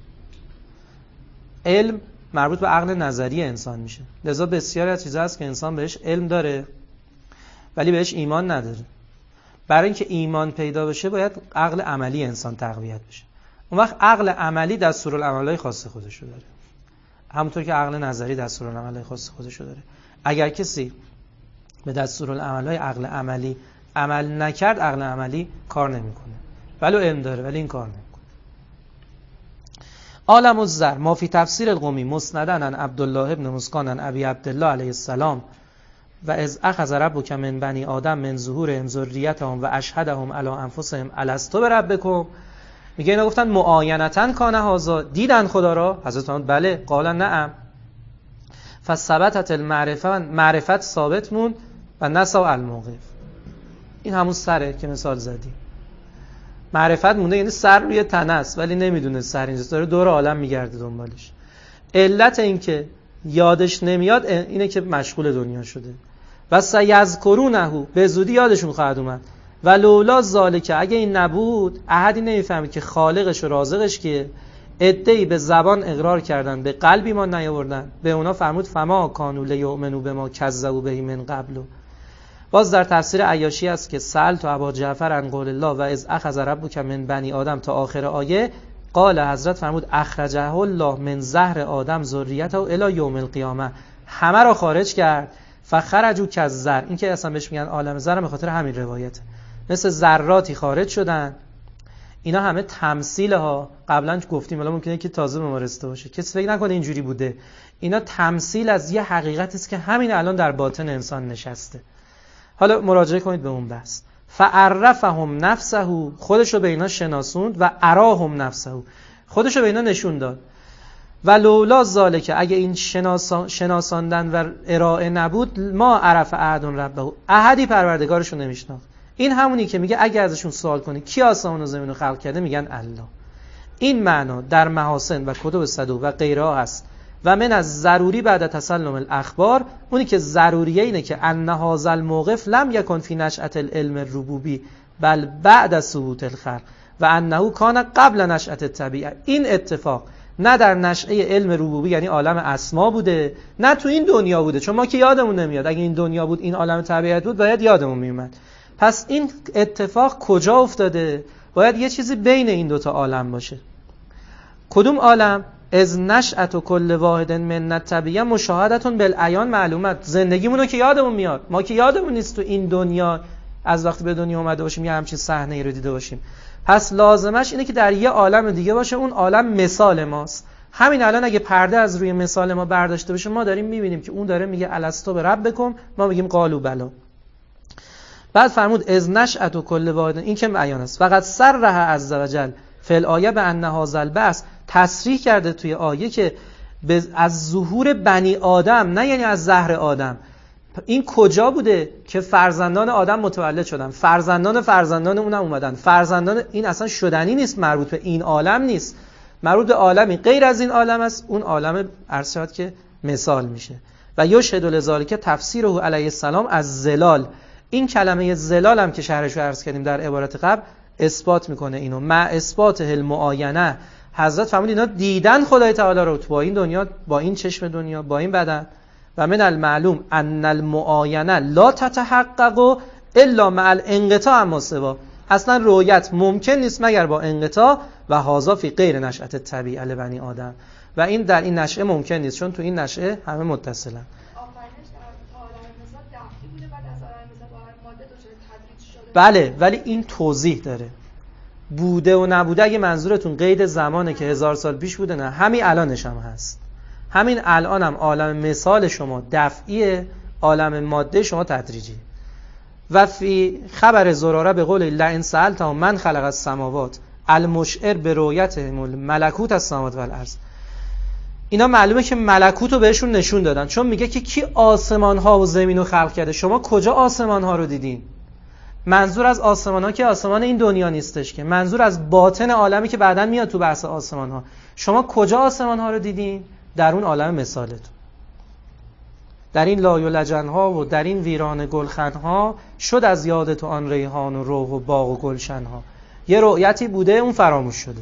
علم مربوط به عقل نظری انسان میشه. لذا بسیاری از چیزا هست که انسان بهش علم داره ولی بهش ایمان نداره. برای اینکه ایمان پیدا بشه باید عقل عملی انسان تقویت بشه. اون وقت عقل عملی دستورالعمل‌های خاص خودش رو داره، همونطور که عقل نظری دستورالعمل‌های خاص خودش رو داره. اگر کسی به دستورالعمل‌های عقل عملی عمل نکرد، عقل عملی کار نمیکنه، ولی علم داره ولی این کار نمیکنه. عالم الذر ما فی تفسیر القومی مسندن عن عبدالله ابن مسکان عن ابی عبدالله علیه السلام و از اخذ ربک من بنی آدم من ظهورهم ذریتهم و اشهدهم علی انفسهم الستو بربکم. میگه اینا گفتن معاینتا کان هذا، دیدن خدا را؟ حضرت محمد بله. قال نعم. فثبتت المعرفه، معرفت ثابت مون و نسوا الموقف. این همون سره که مثال زدی. معرفت مونده، یعنی سر روی تنه است ولی نمیدونه سر اینجاست، داره دور عالم میگرده دنبالش. علت این که یادش نمیاد اینه که مشغول دنیا شده. و سیذکرونه، به زودی یادشون خواهد اومد. و لولا ذالک، اگه این نبود احدی نمیفهمید که خالقش و رازقش که عده‌ای به زبان اقرار کردن به قلب ایمان نیاوردن. به اونا فرمود فما کانوا لیؤمنوا بما کذبوا به من قبل. باز در تفسیر عیاشی است که سألت ابا جعفر عن قول الله و اذ اخذ ربک من بنی آدم تا آخر آیه. قال حضرت فرمود اخرجه الله من زهر آدم ذریته الی یوم القیامه، همه را خارج کرد. فخرجوا کالذر، این که اصلا بهش میگن عالم ذر به خاطر همین روایت، مثل ذراتی خارج شدن. اینا همه تمثیل ها، قبلا گفتیم حالا ممکنه که تازه به ما رسیده باشه، کسی فکر نکنه اینجوری بوده. اینا تمثیل از یه حقیقتی است که همین الان در باطن انسان نشسته. حالا مراجعه کنید به اون بحث. فعرفهم نفسه، خودشو به اینا شناسوند. و اراهم نفسه، خودشو به اینا نشون داد. و لولا ذالک، اگه این شناسان شناساندن و ارائه نبود، ما عرف احد ربه، احدی پروردگارشو نمیشناخت. این همونی که میگه اگه ازشون سوال کنی کی آسمان و زمین رو خلق کرده، میگن الله. این معنا در محاسن و کتب صدوق و غیره هست. و من از ضروری بعد تسلم الاخبار، اونی که ضروریه اینه که ان هذا الموقف لم یکن فی نشأة العلم الربوبی بل بعد ثبوت الخلق و انه کان قبل نشأة الطبیعه. این اتفاق نه در نشأه علم ربوبی یعنی عالم اسما بوده، نه تو این دنیا بوده، چون ما که یادمون نمیاد. اگه این دنیا بود، این عالم طبیعت بود، باید یادمون میومد. پس این اتفاق کجا افتاده؟ باید یه چیزی بین این دوتا عالم باشه. کدوم عالم؟ از نشأت و کل واحد من الطبیعه مشاهدتون بالعیان معلومات. زندگیمونو که یادمون میاد، ما که یادمون نیست تو این دنیا از وقتی به دنیا اومده باشیم یه همچین صحنه‌ای رو دیده باشیم. پس لازمش اینه که در یه عالم دیگه باشه، اون عالم مثال ماست. همین الان اگه پرده از روی مثال ما برداشته بشه، ما داریم میبینیم که اون داره میگه الستو بربکم، ما میگیم قالوا بلی. بعد فرمود از نشأت و کل واحد، این که بیان است. فقط صرح عز وجل فی الآیه به ان هذا البعث، تصریح کرده توی آیه که از ظهور بنی آدم، نه یعنی از زهر آدم، این کجا بوده که فرزندان آدم متولد شدن، فرزندان فرزندان اونم اومدن، فرزندان این اصلا شدنی نیست، مربوط به این عالم نیست، مربوط به عالمی غیر از این عالم است. اون عالم ارشاد که مثال میشه. و یشهد لذالک تفسیره علیه السلام از زلال. این کلمه زلال هم که شرحش رو عرض کردیم در عبارت قبل اثبات میکنه اینو. مع اثبات المعاینه، حضرت فرمود اینا دیدن خدای تعالی رو تو با این دنیا، با این چشم دنیا، با این بدن. و من المعلوم ان المعاینه لا تتحقق الا مع الانقطاع عما سوا. اصلا رؤیت ممکن نیست مگر با انقطاع. و هذا فی غیر نشأة طبیعه لبنی آدم. و این در این نشأه ممکن نیست، چون تو این نشأه همه متصلن. بله، ولی این توضیح داره. بوده و نبوده اگه منظورتون قید زمانه که هزار سال پیش بوده، نه، همین الانش هم هست. همین الان هم عالم مثال شما دفعیه، عالم ماده شما تدریجی. و فی خبر زراره به قول لئن سألتهم من خلق السماوات المشعر به رؤیت ملکوت السماوات و الارض. اینا معلومه که ملکوت رو بهشون نشون دادن، چون میگه که کی آسمان ها و زمین رو خلق کرده. شما کجا آسمان ها رو دیدین؟ منظور از آسمان ها که آسمان این دنیا نیستش، که منظور از باطن عالمی که بعداً میاد تو بحث آسمان ها. شما کجا آسمان ها رو دیدین؟ در اون عالم مثالتون، در این لای و لجن ها و در این ویران گلخن ها شد از یاد تو آن ریحان و روح و باغ و گلشن ها. یه رؤیتی بوده اون فراموش شده.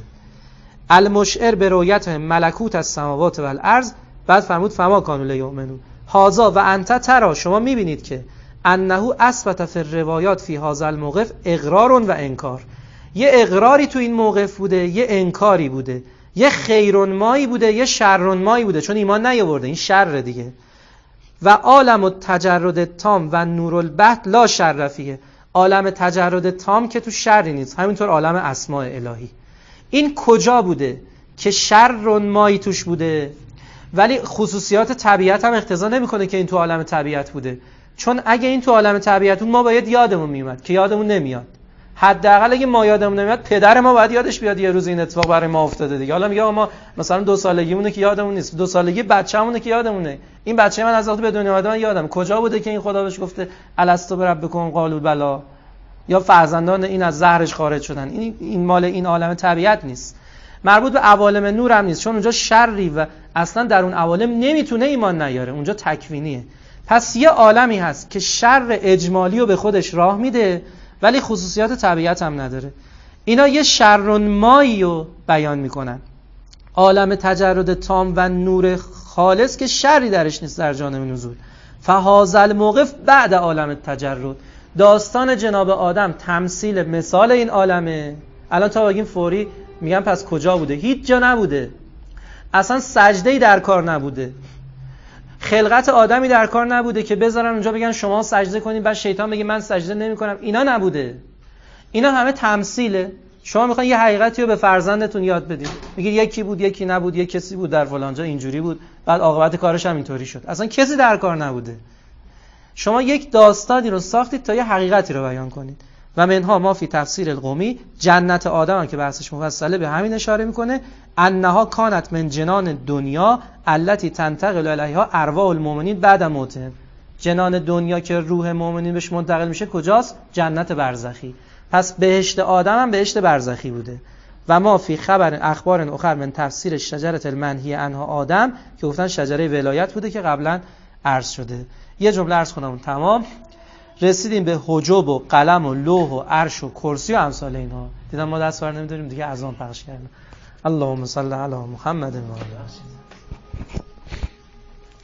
المشعر به رؤیت ملکوت از سماوات و الارض. بعد فرمود فما کانوا لیؤمنون هذا و انت ترى، شما میبینید که انه اثبت فی الروایات فی هذا الموقف اقرار و انکار. یه اقراری تو این موقف بوده، یه انکاری بوده، یه خیرون مایی بوده، یه شرون مایی بوده، چون ایمان نیاورده، این شر دیگه. و عالم التجرد تام و نور البحث لا شر فیه. عالم تجرد تام که تو شری نیست، همینطور عالم اسماء الهی. این کجا بوده که شر مایی توش بوده، ولی خصوصیات طبیعت هم اقتضا نمیکنه که این تو عالم طبیعت بوده، چون اگه این تو عالم طبیعت بود ما باید یادمون میومد که یادمون نمیاد. حداقل اگه ما یادمون نمیاد پدر ما باید یادش بیاد یه روز این اتفاق برای ما افتاده دیگه. حالا میگه ما مثلا دو سالگیمونه که یادمون نیست، دو سالگی بچه‌مونه که یادمونه. این بچه من از وقتی به دنیا اومد من یادم کجا بوده که این خدا بهش گفته الستو بربکم قالوا بلا، یا فرزندان این از زهرش خارج شدن. این این مال این عالم طبیعت نیست، مربوط به عوالم نور هم نیست، چون اونجا شری و اصلا در اون عوالم نمیتونه ایمان نیاره، اونجا تکوینیه. پس یه عالمی هست که شر اجمالی رو به خودش راه میده ولی خصوصیات طبیعت هم نداره. اینا یه شرون مایی رو بیان میکنن، عالم تجرد تام و نور خالص که شری درش نیست در جانب نزول. فهذا الموقف بعد عالم تجرد. داستان جناب آدم تمثیل مثال این عالمه. الان تا بگیم فوری میگن پس کجا بوده؟ هیچ جا نبوده، اصلا سجده‌ای در کار نبوده، خلقت آدمی در کار نبوده که بذارن اونجا بگن شما سجده کنید بعد شیطان بگه من سجده نمی کنم. اینا نبوده، اینا همه تمثیله. شما میخواین یه حقیقتی رو به فرزندتون یاد بدید، میگید یکی بود یکی نبود، یک کسی بود در فلان جا اینجوری بود بعد عاقبت کارش هم اینطوری شد. اصلا کسی در کار نبوده. شما یک داستانی رو ساختید تا یه حقیقتی رو بیان کنید. و منها ما فی تفسیر القومی، جنت آدم هم که بحثش مفصله به همین اشاره میکنه، انها کانت من جنان دنیا التي تنتقل الیها ارواح المؤمنین بعد موتهم. جنان دنیا که روح مؤمنین بهش منتقل میشه کجاست؟ جنت برزخی. پس بهشت آدم هم بهشت برزخی بوده. و ما فی خبر اخبار اخر من تفسیر شجره المنهی عنها آدم که گفتن شجره ولایت بوده که قبلا عرض شده. یه جمله عرض کنم تمام. رسیدیم به حجب و قلم و لوح و عرش و کرسی و امثال اینها. دیدم ما دست بر نمیداریم دیگه، اذان پخش کردن. اللهم صل علی محمد و آله.